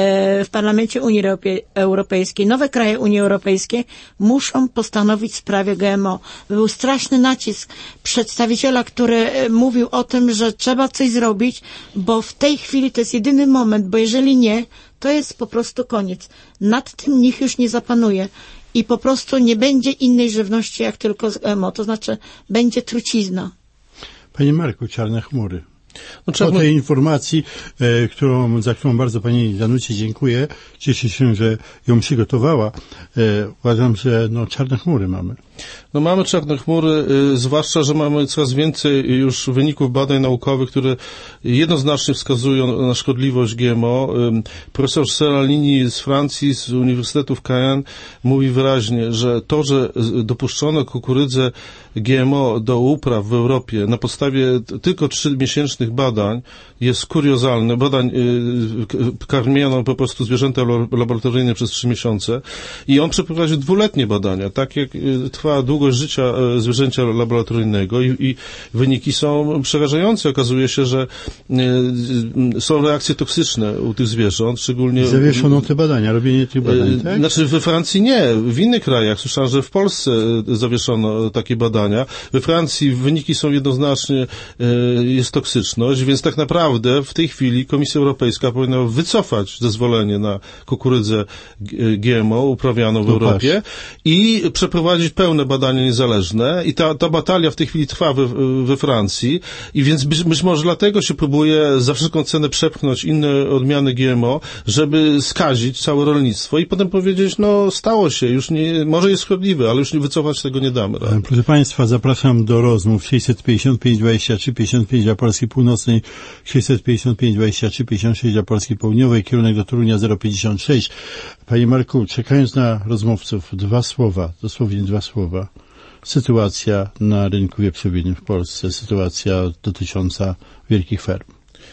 w Parlamencie Unii Europejskiej. Nowe kraje Unii Europejskiej muszą postanowić w sprawie G M O. Był straszny nacisk przedstawiciela, który mówił o tym, że trzeba coś zrobić, bo w tej chwili to jest jedyny moment, bo jeżeli nie, to jest po prostu koniec. Nad tym nikt już nie zapanuje. I po prostu nie będzie innej żywności jak tylko z G M O. To znaczy będzie trucizna. Panie Marku, czarne chmury. No, trzeba... Po tej informacji, e, którą, za którą bardzo pani Danucie dziękuję, cieszę się, że ją przygotowała. E, uważam, że no, czarne chmury mamy. No mamy czarne chmury, y, zwłaszcza, że mamy coraz więcej już wyników badań naukowych, które jednoznacznie wskazują na szkodliwość G M O. Y, profesor Seralini z Francji, z Uniwersytetu w Caen mówi wyraźnie, że to, że dopuszczono kukurydzę G M O do upraw w Europie na podstawie tylko trzymiesięcznych badań jest kuriozalne. Badań y, karmiono po prostu zwierzęta laboratoryjne przez trzy miesiące i on przeprowadził dwuletnie badania, tak jak y, trwa długość życia y, zwierzęcia laboratoryjnego i, i wyniki są przerażające. Okazuje się, że y, y, są reakcje toksyczne u tych zwierząt, szczególnie... Zawieszono te badania, robienie tych badań, y, tak? Znaczy we Francji nie, w innych krajach. Słyszałem, że w Polsce zawieszono takie badania. We Francji wyniki są jednoznacznie, y, jest toksyczność, więc tak naprawdę w tej chwili Komisja Europejska powinna wycofać zezwolenie na kukurydzę G M O uprawianą w no Europie patrz. i przeprowadzić pełne badania niezależne i ta, ta batalia w tej chwili trwa we, we Francji i więc być, być może dlatego się próbuje za wszelką cenę przepchnąć inne odmiany G M O, żeby skazić całe rolnictwo i potem powiedzieć, no stało się, już nie, może jest szkodliwe, ale już nie wycofać tego nie damy. Tak? Proszę Państwa, zapraszam do rozmów sześćset pięćdziesiąt pięć dwadzieścia trzy pięćdziesiąt pięć dla Polski Północnej, sześćset pięćdziesiąt pięć dwadzieścia trzy pięćdziesiąt sześć dla Polski Południowej, kierunek do Torunia zero pięćdziesiąt sześć. Panie Marku, czekając na rozmówców, dwa słowa, dosłownie dwa słowa. Sytuacja na rynku wieprzowiny w Polsce, sytuacja dotycząca wielkich ferm.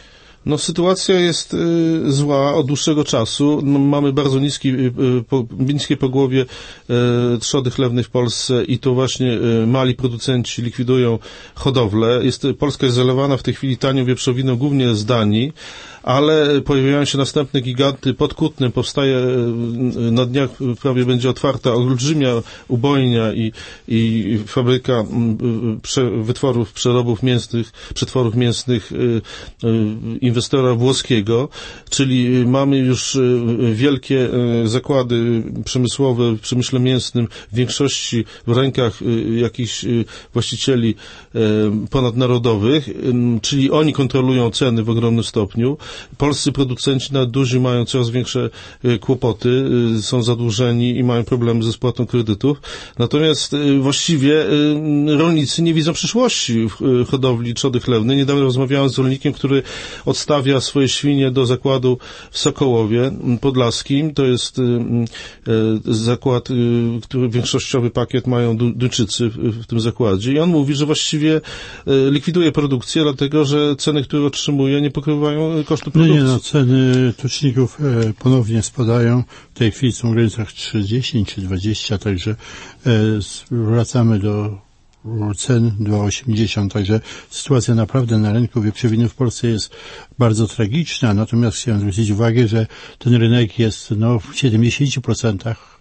No, sytuacja jest y, zła od dłuższego czasu. No, mamy bardzo niski, y, po, niskie pogłowie y, trzody chlewnej w Polsce i to właśnie y, mali producenci likwidują hodowlę. Jest, Polska jest zalewana w tej chwili tanią wieprzowiną głównie z Danii, ale pojawiają się następne giganty. Pod Kutnem powstaje, na dniach prawie będzie otwarta olbrzymia ubojnia i, i fabryka prze, wytworów, przerobów mięsnych, przetworów mięsnych inwestora włoskiego, czyli mamy już wielkie zakłady przemysłowe w przemyśle mięsnym, w większości w rękach jakichś właścicieli ponadnarodowych, czyli oni kontrolują ceny w ogromnym stopniu. Polscy producenci nawet duży mają coraz większe kłopoty, są zadłużeni i mają problemy ze spłatą kredytów. Natomiast właściwie rolnicy nie widzą przyszłości w hodowli trzody chlewnej. Niedawno rozmawiałem z rolnikiem, który odstawia swoje świnie do zakładu w Sokołowie Podlaskim. To jest zakład, który większościowy pakiet mają Duńczycy w tym zakładzie. I on mówi, że właściwie likwiduje produkcję, dlatego że ceny, które otrzymuje, nie pokrywają kosztów produkcji. No nie, no, ceny tuczników e, ponownie spadają. W tej chwili są w granicach trzydzieści czy dwadzieścia, także e, wracamy do cen dwa osiemdziesiąt, także sytuacja naprawdę na rynku wieprzowiny w Polsce jest bardzo tragiczna, natomiast chciałem zwrócić uwagę, że ten rynek jest no, w siedemdziesięciu procentach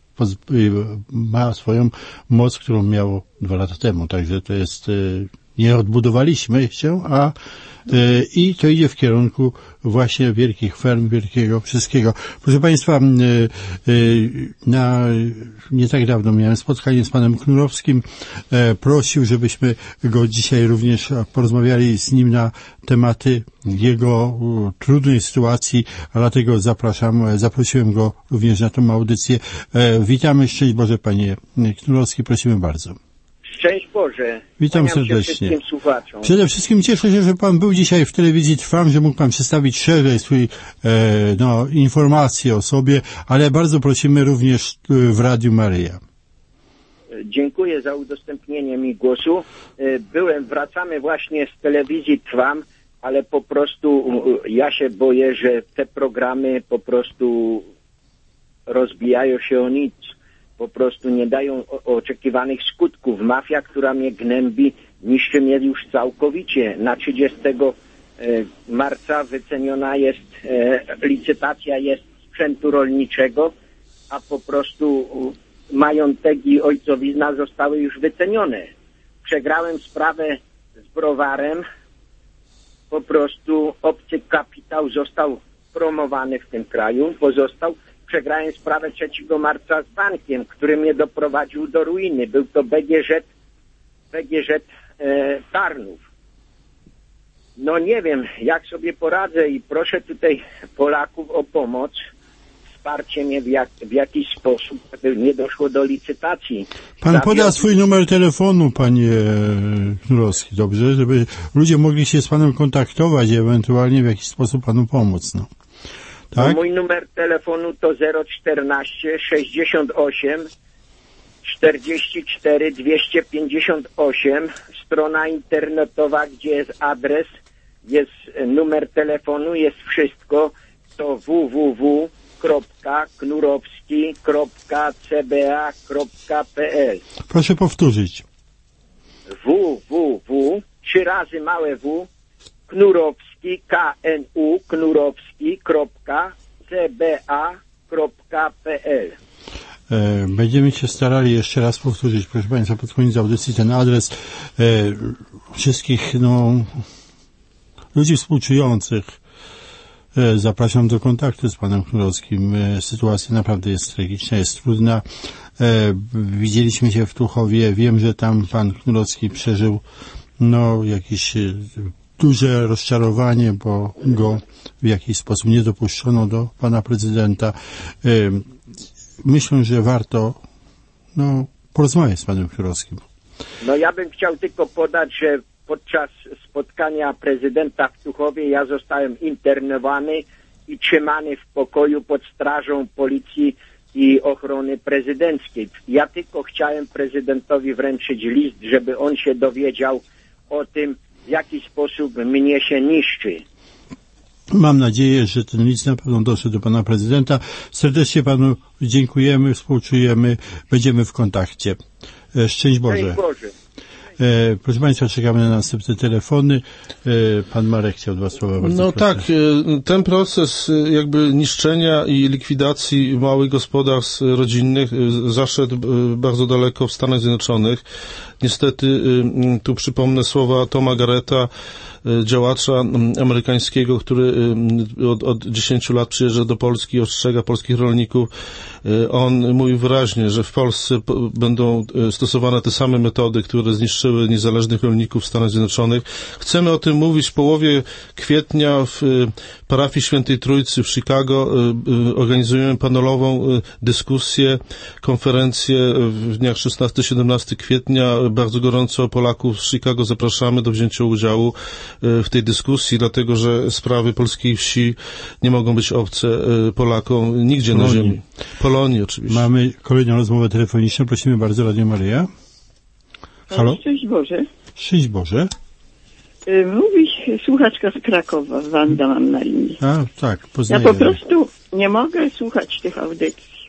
ma swoją moc, którą miało dwa lata temu, także to jest, nie odbudowaliśmy się, a i to idzie w kierunku właśnie wielkich ferm, wielkiego wszystkiego. Proszę Państwa, na, nie tak dawno miałem spotkanie z panem Knurowskim. Prosił, żebyśmy go dzisiaj również porozmawiali z nim na tematy jego trudnej sytuacji, a dlatego zapraszam, zaprosiłem go również na tą audycję. Witamy, szczęść Boże, panie Knurowski, prosimy bardzo. Szczęść Boże. Witam Kłaniam serdecznie. się wszystkim słuchaczom. Przede wszystkim cieszę się, że pan był dzisiaj w telewizji Trwam, że mógł pan przedstawić szerzej swój, e, no, informacje o sobie, ale bardzo prosimy również w Radiu Maryja. Dziękuję za udostępnienie mi głosu. Byłem, wracamy właśnie z telewizji Trwam, ale po prostu ja się boję, że te programy po prostu rozbijają się o nic. Po prostu nie dają oczekiwanych skutków. Mafia, która mnie gnębi, niszczy mnie już całkowicie. Na trzydziestego marca wyceniona jest, licytacja jest sprzętu rolniczego, a po prostu majątki ojcowizna zostały już wycenione. Przegrałem sprawę z browarem. Po prostu obcy kapitał został promowany w tym kraju, pozostał. Przegrałem sprawę trzeciego marca z bankiem, który mnie doprowadził do ruiny. Był to B G Ż, B G Ż e, Tarnów. No nie wiem, jak sobie poradzę i proszę tutaj Polaków o pomoc, wsparcie mnie w, jak, w jakiś sposób, żeby nie doszło do licytacji. Pan Zawiod... poda swój numer telefonu, panie Knurowski, dobrze? Żeby ludzie mogli się z panem kontaktować i ewentualnie w jakiś sposób panu pomóc, no. Tak? No, mój numer telefonu to zero czternaście sześćdziesiąt osiem czterdzieści cztery dwieście pięćdziesiąt osiem. Strona internetowa, gdzie jest adres, jest numer telefonu, jest wszystko. To w w w kropka knurowski kropka c b a kropka p l. Proszę powtórzyć. w w w, trzy razy małe W, Knurowski, K N U, Knurowski, kropka, C B A, kropka, P L. Będziemy się starali jeszcze raz powtórzyć, proszę Państwa, pod koniec audycji ten adres. E, wszystkich, no, ludzi współczujących e, zapraszam do kontaktu z panem Knurowskim. E, sytuacja naprawdę jest tragiczna, jest trudna. E, widzieliśmy się w Tuchowie, wiem, że tam pan Knurowski przeżył, no, jakieś e, duże rozczarowanie, bo go w jakiś sposób nie dopuszczono do pana prezydenta. E, myślę, że warto, no, porozmawiać z panem Knurowskim. No ja bym chciał tylko podać, że podczas spotkania prezydenta w Tuchowie ja zostałem internowany i trzymany w pokoju pod strażą policji i ochrony prezydenckiej. Ja tylko chciałem prezydentowi wręczyć list, żeby on się dowiedział o tym, w jaki sposób mnie się niszczy. Mam nadzieję, że ten list na pewno doszedł do pana prezydenta. Serdecznie panu dziękujemy, współczujemy, będziemy w kontakcie. Szczęść Boże. Szczęść Boże. E, proszę Państwa, czekamy na następne telefony. E, pan Marek chciał dwa słowa. Bardzo No proszę. tak, ten proces jakby niszczenia i likwidacji małych gospodarstw rodzinnych zaszedł bardzo daleko w Stanach Zjednoczonych. Niestety, tu przypomnę słowa Toma Garretta, działacza amerykańskiego, który od, od dziesięciu lat przyjeżdża do Polski i ostrzega polskich rolników. On mówi wyraźnie, że w Polsce będą stosowane te same metody, które zniszczyły niezależnych rolników w Stanach Zjednoczonych. Chcemy o tym mówić w połowie kwietnia w parafii Świętej Trójcy w Chicago. Organizujemy panelową dyskusję, konferencję w dniach szesnastego siedemnastego kwietnia. Bardzo gorąco Polaków z Chicago zapraszamy do wzięcia udziału w tej dyskusji, dlatego że sprawy polskiej wsi nie mogą być obce Polakom nigdzie Polonii. na ziemi. Polonii oczywiście. Mamy kolejną rozmowę telefoniczną. Prosimy bardzo, Radio Maryja. Halo? Szczęść Boże. Szczęść Boże. Mówi słuchaczka z Krakowa, Wanda mam na imię. A, tak, Ja poznaję. po prostu nie mogę słuchać tych audycji.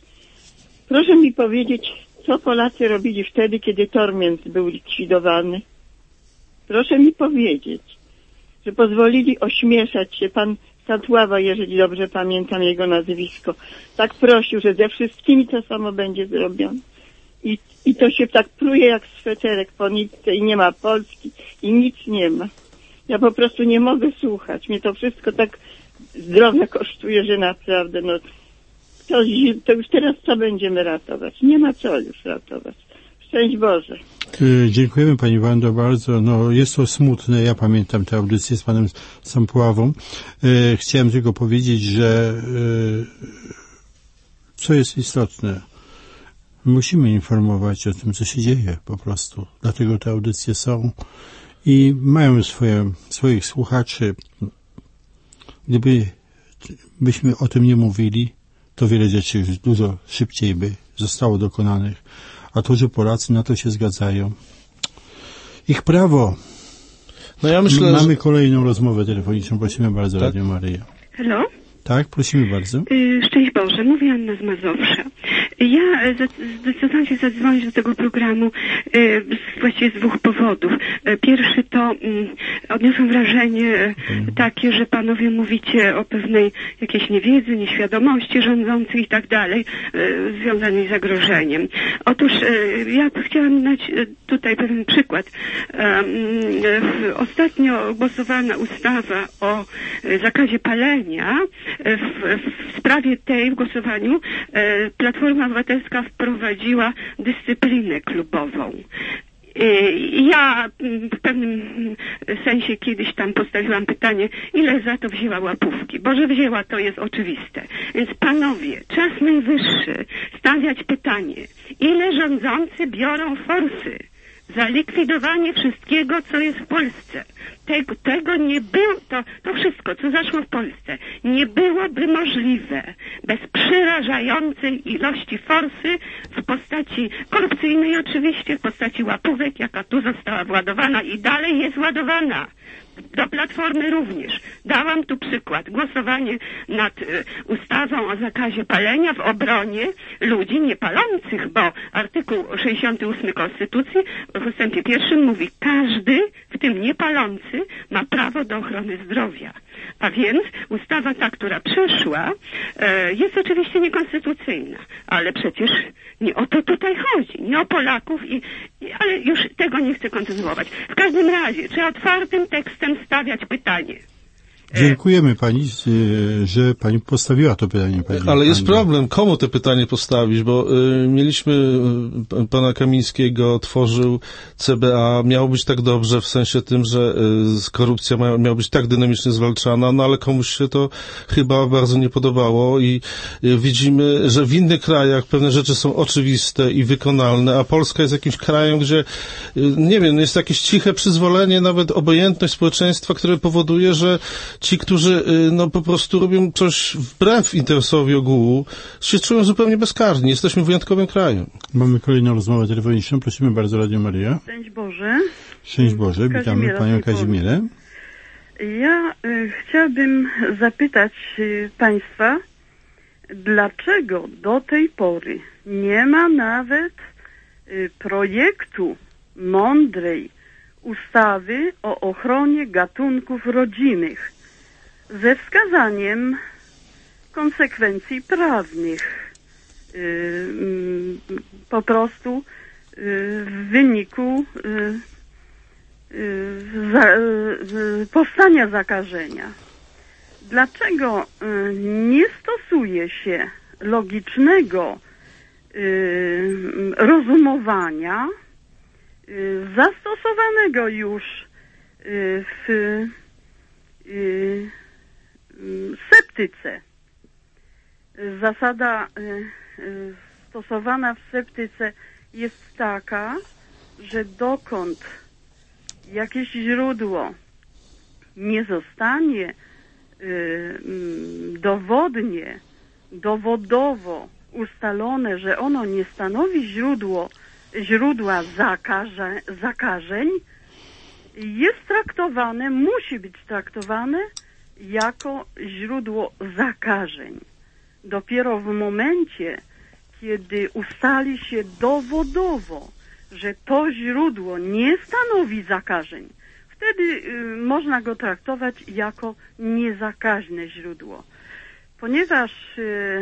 Proszę mi powiedzieć, co Polacy robili wtedy, kiedy Tormięt był likwidowany? Proszę mi powiedzieć, że pozwolili ośmieszać się. Pan Satława, jeżeli dobrze pamiętam jego nazwisko, tak prosił, że ze wszystkimi to samo będzie zrobione. I, i to się tak pruje jak sweterek po nitce i nie ma Polski i nic nie ma. Ja po prostu nie mogę słuchać. Mnie to wszystko tak zdrowie kosztuje, że naprawdę, no to, to już teraz co będziemy ratować? Nie ma co już ratować. Szczęść Boże. Dziękujemy Pani Wando bardzo. No, jest to smutne. Ja pamiętam tę audycję z Panem Sampławą. E, chciałem tylko powiedzieć, że e, co jest istotne, musimy informować o tym, co się dzieje po prostu. Dlatego te audycje są i mają swoje, swoich słuchaczy. Gdyby byśmy o tym nie mówili, to wiele rzeczy już dużo szybciej by zostało dokonanych. A to, że Polacy na to się zgadzają. Ich prawo. No ja myślę, Mamy że... kolejną rozmowę telefoniczną. Prosimy bardzo, Tak? Radio Maryja. Halo? Tak, prosimy bardzo. Y, Szczęść Boże, mówi Anna z Mazowsza. Ja zdecydowałam się zadzwonić do tego programu y, właściwie z dwóch powodów. Y, pierwszy to y, odniosłam wrażenie y, takie, że panowie mówicie o pewnej jakiejś niewiedzy, nieświadomości rządzących i tak dalej, y, związanej z zagrożeniem. Otóż y, ja chciałam dać y, tutaj pewien przykład. Y, y, ostatnio głosowana ustawa o y, zakazie palenia. W, w sprawie tej, w głosowaniu, e, Platforma Obywatelska wprowadziła dyscyplinę klubową. I ja w pewnym sensie kiedyś tam postawiłam pytanie, ile za to wzięła łapówki. Bo że wzięła, to jest oczywiste. Więc panowie, czas najwyższy stawiać pytanie, ile rządzący biorą forsy za likwidowanie wszystkiego, co jest w Polsce. Tego, tego nie było, to, to wszystko, co zaszło w Polsce, nie byłoby możliwe bez przerażającej ilości forsy w postaci korupcyjnej oczywiście, w postaci łapówek, jaka tu została władowana i dalej jest ładowana. Do Platformy również. Dałam tu przykład. Głosowanie nad y, ustawą o zakazie palenia w obronie ludzi niepalących, bo artykuł sześćdziesiąty ósmy Konstytucji w ustępie pierwszym mówi, każdy, w tym niepalący, ma prawo do ochrony zdrowia. A więc ustawa ta, która przeszła, e, jest oczywiście niekonstytucyjna, ale przecież nie o to tutaj chodzi, nie o Polaków, i, i, ale już tego nie chcę kontynuować. W każdym razie, czy otwartym tekstem stawiać pytanie? Dziękujemy Pani, że Pani postawiła to pytanie. Pani Ale jest Anna. problem, komu te pytanie postawić, bo y, mieliśmy y, pana Kamińskiego, tworzył C B A, miało być tak dobrze w sensie tym, że y, korupcja ma, miała być tak dynamicznie zwalczana, no ale komuś się to chyba bardzo nie podobało i y, widzimy, że w innych krajach pewne rzeczy są oczywiste i wykonalne, a Polska jest jakimś krajem, gdzie, y, nie wiem, jest jakieś ciche przyzwolenie, nawet obojętność społeczeństwa, które powoduje, że ci, którzy no po prostu robią coś wbrew interesowi ogółu, się czują zupełnie bezkarni. Jesteśmy wyjątkowym krajem. Mamy kolejną rozmowę telefoniczną. Prosimy bardzo, Radio Maryja. Szczęść Boże. Szczęść Boże. Witamy Kazimiera Panią z Trójpola. Kazimierę. Ja y, chciałabym zapytać y, Państwa, dlaczego do tej pory nie ma nawet y, projektu mądrej ustawy o ochronie gatunków rodzimych ze wskazaniem konsekwencji prawnych. Y, y, po prostu y, w wyniku y, Za, powstania zakażenia. Dlaczego nie stosuje się logicznego rozumowania zastosowanego już w septyce? Zasada stosowana w septyce jest taka, że dokąd jakieś źródło nie zostanie y, dowodnie, dowodowo ustalone, że ono nie stanowi źródło, źródła zakaże, zakażeń, jest traktowane, musi być traktowane jako źródło zakażeń. Dopiero w momencie, kiedy ustali się dowodowo, że to źródło nie stanowi zakażeń, wtedy y, można go traktować jako niezakaźne źródło. Ponieważ y,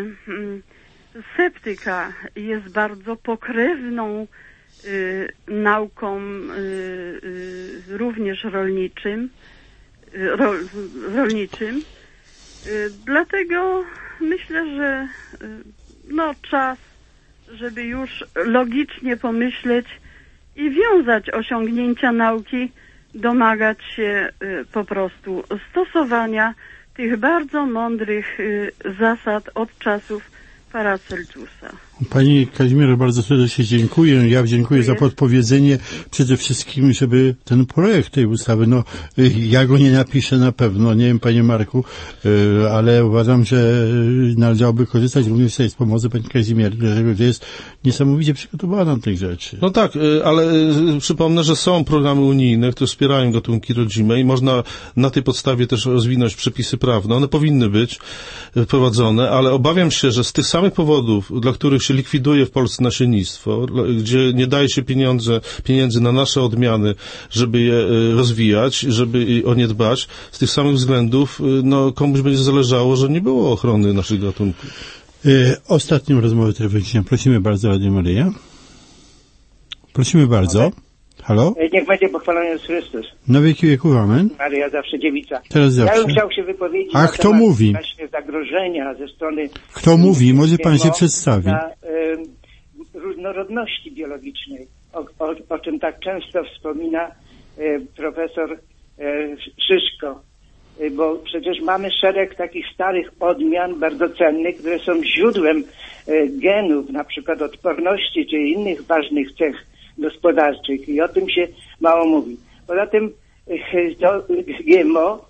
y, septyka jest bardzo pokrewną y, nauką y, y, również rolniczym, y, ro, rolniczym, y, dlatego myślę, że y, no czas, żeby już logicznie pomyśleć i wiązać osiągnięcia nauki, domagać się y, po prostu stosowania tych bardzo mądrych y, zasad od czasów Paracelsusa. Pani Kazimiero, bardzo serdecznie dziękuję. Ja dziękuję, dziękuję za podpowiedzenie. Przede wszystkim, żeby ten projekt tej ustawy, no ja go nie napiszę na pewno, nie wiem, panie Marku, ale uważam, że należałoby korzystać również z pomocy pani Kazimiery, dlatego że jest niesamowicie przygotowana do tych rzeczy. No tak, ale przypomnę, że są programy unijne, które wspierają gatunki rodzime i można na tej podstawie też rozwinąć przepisy prawne. One powinny być wprowadzone, ale obawiam się, że z tych samych powodów, dla których się likwiduje w Polsce nasiennictwo, gdzie nie daje się pieniądze, pieniędzy na nasze odmiany, żeby je rozwijać, żeby o nie dbać, z tych samych względów, no komuś będzie zależało, że nie było ochrony naszych gatunków. Y, ostatnią rozmowę telefoniczną. Prosimy bardzo, Radio Maryja. Prosimy bardzo. Halo? Niech będzie pochwalony Jezus Chrystus. Na wieki wieków, amen. Maryja zawsze dziewica. Teraz zawsze. Ja bym chciał się wypowiedzieć A na kto temat mówi? właśnie zagrożenia ze strony... Kto mówi? Może pan się przedstawi. Na, y, różnorodności biologicznej, o, o, o czym tak często wspomina y, profesor y, Szyszko. Y, bo przecież mamy szereg takich starych odmian bardzo cennych, które są źródłem y, genów, na przykład odporności czy innych ważnych cech gospodarczych i o tym się mało mówi. Poza tym to G M O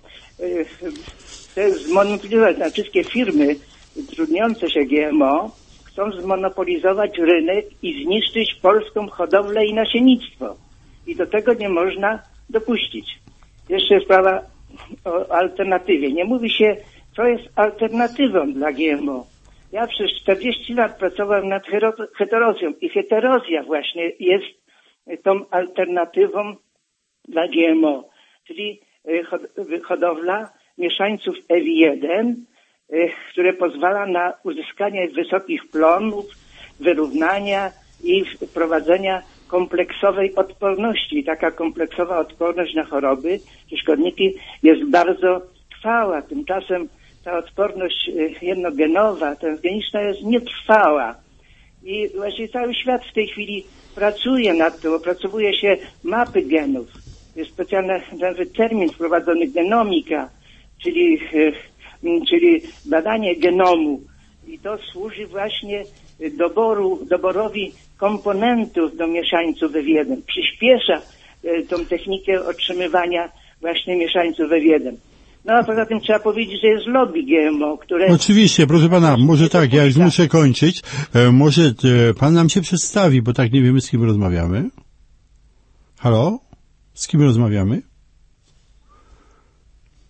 chce zmonopolizować, na wszystkie firmy trudniące się G M O chcą zmonopolizować rynek i zniszczyć polską hodowlę i nasiennictwo. I do tego nie można dopuścić. Jeszcze sprawa o alternatywie. Nie mówi się, co jest alternatywą dla G M O. Ja przez czterdzieści lat pracowałem nad heterozją i heterozja właśnie jest tą alternatywą dla G M O, czyli hodowla mieszańców E W jeden, które pozwala na uzyskanie wysokich plonów, wyrównania i wprowadzenia kompleksowej odporności. I taka kompleksowa odporność na choroby czy szkodniki jest bardzo trwała. Tymczasem ta odporność jednogenowa, transgeniczna jest nietrwała. I właśnie cały świat w tej chwili pracuje nad tym, opracowuje się mapy genów. Jest specjalny nawet termin wprowadzony, genomika, czyli, czyli badanie genomu. I to służy właśnie doboru, doborowi komponentów do mieszańców E W jeden. Przyspiesza tą technikę otrzymywania właśnie mieszańców E W jeden. No a poza tym trzeba powiedzieć, że jest lobby G M O, które... Oczywiście, proszę pana, może tak, ja już muszę kończyć. E, może e, pan nam się przedstawi, bo tak nie wiemy, z kim rozmawiamy. Halo? Z kim rozmawiamy?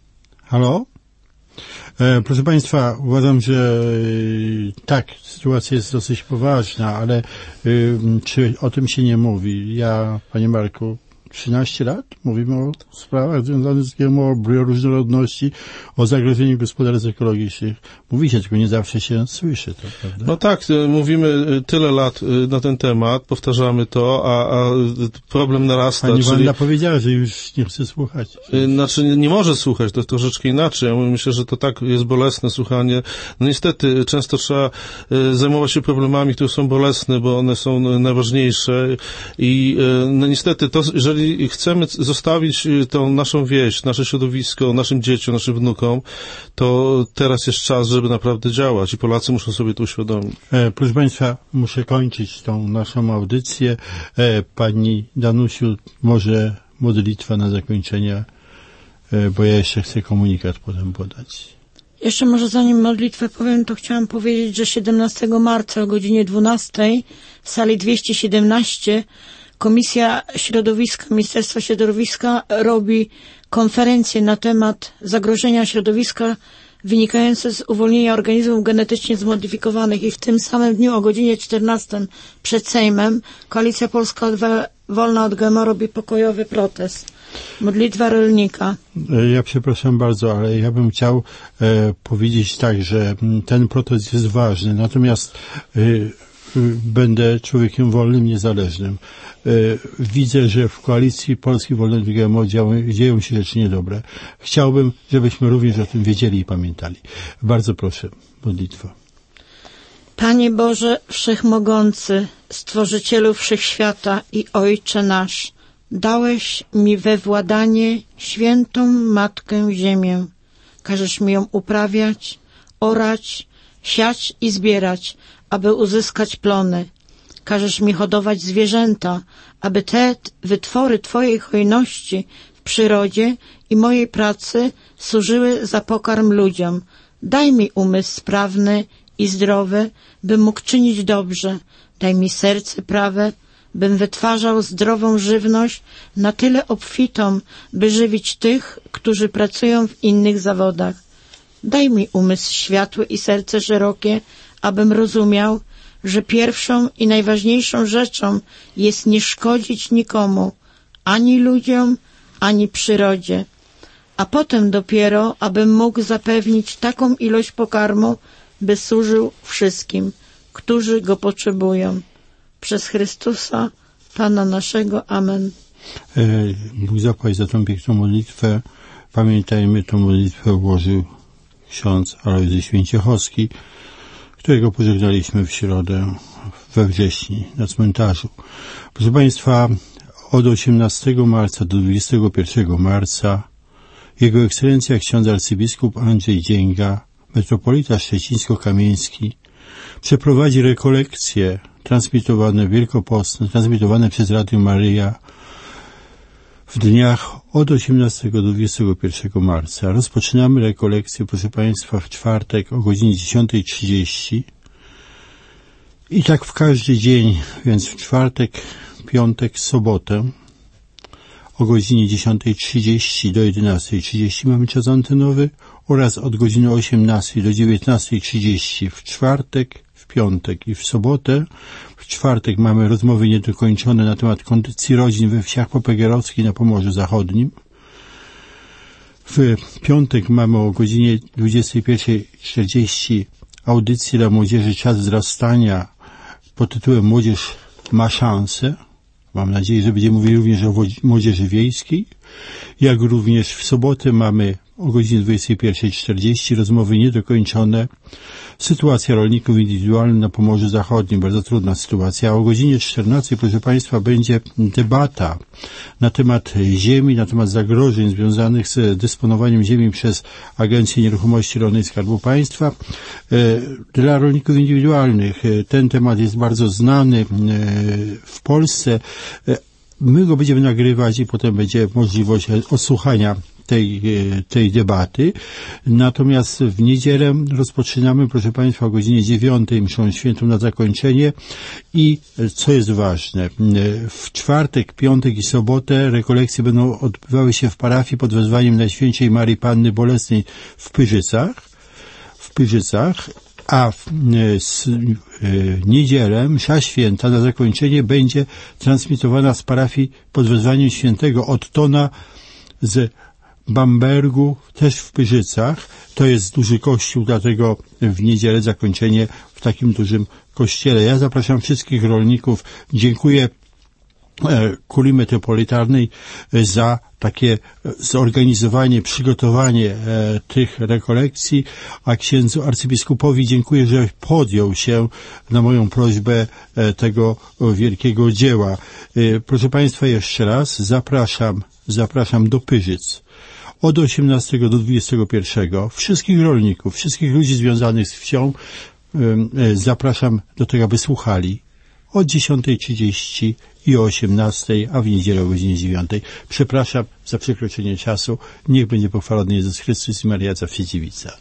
Halo? E, proszę Państwa, uważam, że e, tak, sytuacja jest dosyć poważna, ale e, czy o tym się nie mówi? Ja, Panie Marku, trzynaście lat mówimy o sprawach związanych z G M O, o bioróżnorodności, o zagrożeniu gospodarce ekologicznych. Mówi się, tylko nie zawsze się słyszy to, prawda? No tak, mówimy tyle lat na ten temat, powtarzamy to, a, a problem narasta. Pani czyli... Wanda powiedziała, że już nie chce słuchać. Znaczy nie może słuchać, to jest troszeczkę inaczej. Ja myślę, że to tak jest bolesne słuchanie. No niestety często trzeba zajmować się problemami, które są bolesne, bo one są najważniejsze i no niestety to, jeżeli chcemy zostawić tą naszą wieś, nasze środowisko, naszym dzieciom, naszym wnukom, to teraz jest czas, żeby naprawdę działać i Polacy muszą sobie to uświadomić. E, proszę Państwa, muszę kończyć tą naszą audycję. E, pani Danusiu, może modlitwa na zakończenie, e, bo ja jeszcze chcę komunikat potem podać. Jeszcze może zanim modlitwę powiem, to chciałam powiedzieć, że siedemnastego marca o godzinie dwunastej w sali dwieście siedemnaście Komisja Środowiska, Ministerstwa Środowiska robi konferencję na temat zagrożenia środowiska wynikające z uwolnienia organizmów genetycznie zmodyfikowanych i w tym samym dniu o godzinie czternastej przed Sejmem Koalicja Polska Wolna od G M O robi pokojowy protest. Modlitwa rolnika. Ja przepraszam bardzo, ale ja bym chciał e, powiedzieć tak, że ten protest jest ważny, natomiast e, będę człowiekiem wolnym, niezależnym. Widzę, że w Koalicji Polski Wolnej od G M O dzieją się rzeczy niedobre. Chciałbym, żebyśmy również o tym wiedzieli i pamiętali. Bardzo proszę, modlitwa. Panie Boże Wszechmogący, Stworzycielu Wszechświata i Ojcze nasz, dałeś mi we władanie świętą Matkę Ziemię. Każesz mi ją uprawiać, orać, siać i zbierać, aby uzyskać plony. Każesz mi hodować zwierzęta, aby te wytwory Twojej hojności w przyrodzie i mojej pracy służyły za pokarm ludziom. Daj mi umysł sprawny i zdrowy, bym mógł czynić dobrze. Daj mi serce prawe, bym wytwarzał zdrową żywność na tyle obfitą, by żywić tych, którzy pracują w innych zawodach. Daj mi umysł światły i serce szerokie, abym rozumiał, że pierwszą i najważniejszą rzeczą jest nie szkodzić nikomu, ani ludziom, ani przyrodzie, a potem dopiero, abym mógł zapewnić taką ilość pokarmu, by służył wszystkim, którzy go potrzebują. Przez Chrystusa, Pana naszego. Amen. Bóg zapłać za tą piękną modlitwę. Pamiętajmy, tą modlitwę ułożył ksiądz Alojzy Święciechowski, którego pożegnaliśmy w środę we wrześniu na cmentarzu. Proszę Państwa, od osiemnastego marca do dwudziestego pierwszego marca Jego Ekscelencja ksiądz arcybiskup Andrzej Dzięga, metropolita szczecińsko-kamieński, przeprowadzi rekolekcje transmitowane wielkopostne, transmitowane przez Radio Maryja w dniach od osiemnastego do dwudziestego pierwszego marca. Rozpoczynamy rekolekcję, proszę Państwa, w czwartek o godzinie dziesiątej trzydzieści i tak w każdy dzień, więc w czwartek, piątek, sobotę o godzinie dziesiątej trzydzieści do jedenastej trzydzieści mamy czas antenowy oraz od godziny osiemnastej do dziewiętnastej trzydzieści w czwartek, w piątek i w sobotę. W czwartek mamy rozmowy niedokończone na temat kondycji rodzin we wsiach popegeerowskich na Pomorzu Zachodnim. W piątek mamy o godzinie dwudziestej pierwszej czterdzieści audycję dla młodzieży Czas wzrastania pod tytułem Młodzież ma szansę. Mam nadzieję, że będziemy mówili również o młodzieży wiejskiej. Jak również w sobotę mamy o godzinie dwudziestej pierwszej czterdzieści rozmowy niedokończone. Sytuacja rolników indywidualnych na Pomorzu Zachodnim, bardzo trudna sytuacja. A o godzinie czternastej, proszę Państwa, będzie debata na temat ziemi, na temat zagrożeń związanych z dysponowaniem ziemi przez Agencję Nieruchomości Rolnej Skarbu Państwa. Dla rolników indywidualnych ten temat jest bardzo znany w Polsce, My go będziemy nagrywać i potem będzie możliwość odsłuchania tej, tej debaty. Natomiast w niedzielę rozpoczynamy, proszę Państwa, o godzinie dziewiątej mszą świętą na zakończenie i co jest ważne, w czwartek, piątek i sobotę rekolekcje będą odbywały się w parafii pod wezwaniem Najświętszej Maryi Panny Bolesnej w Pyrzycach, w Pyrzycach, a w s, y, niedzielę msza święta na zakończenie będzie transmitowana z parafii pod wezwaniem świętego Ottona z Bambergu, też w Pyrzycach. To jest duży kościół, dlatego w niedzielę zakończenie w takim dużym kościele. Ja zapraszam wszystkich rolników. Dziękuję Kurii Metropolitarnej za takie zorganizowanie, przygotowanie e, tych rekolekcji, a księdzu arcybiskupowi dziękuję, że podjął się na moją prośbę e, tego wielkiego dzieła. E, proszę Państwa, jeszcze raz zapraszam, zapraszam do Pyrzyc. Od osiemnastego do dwudziestego pierwszego wszystkich rolników, wszystkich ludzi związanych z wsią e, e, zapraszam do tego, aby słuchali. O dziesiątej trzydzieści i o osiemnastej, a w niedzielę o godzinie dziewiątej. Przepraszam za przekroczenie czasu. Niech będzie pochwalony Jezus Chrystus i Maria Zawsze Dziewica.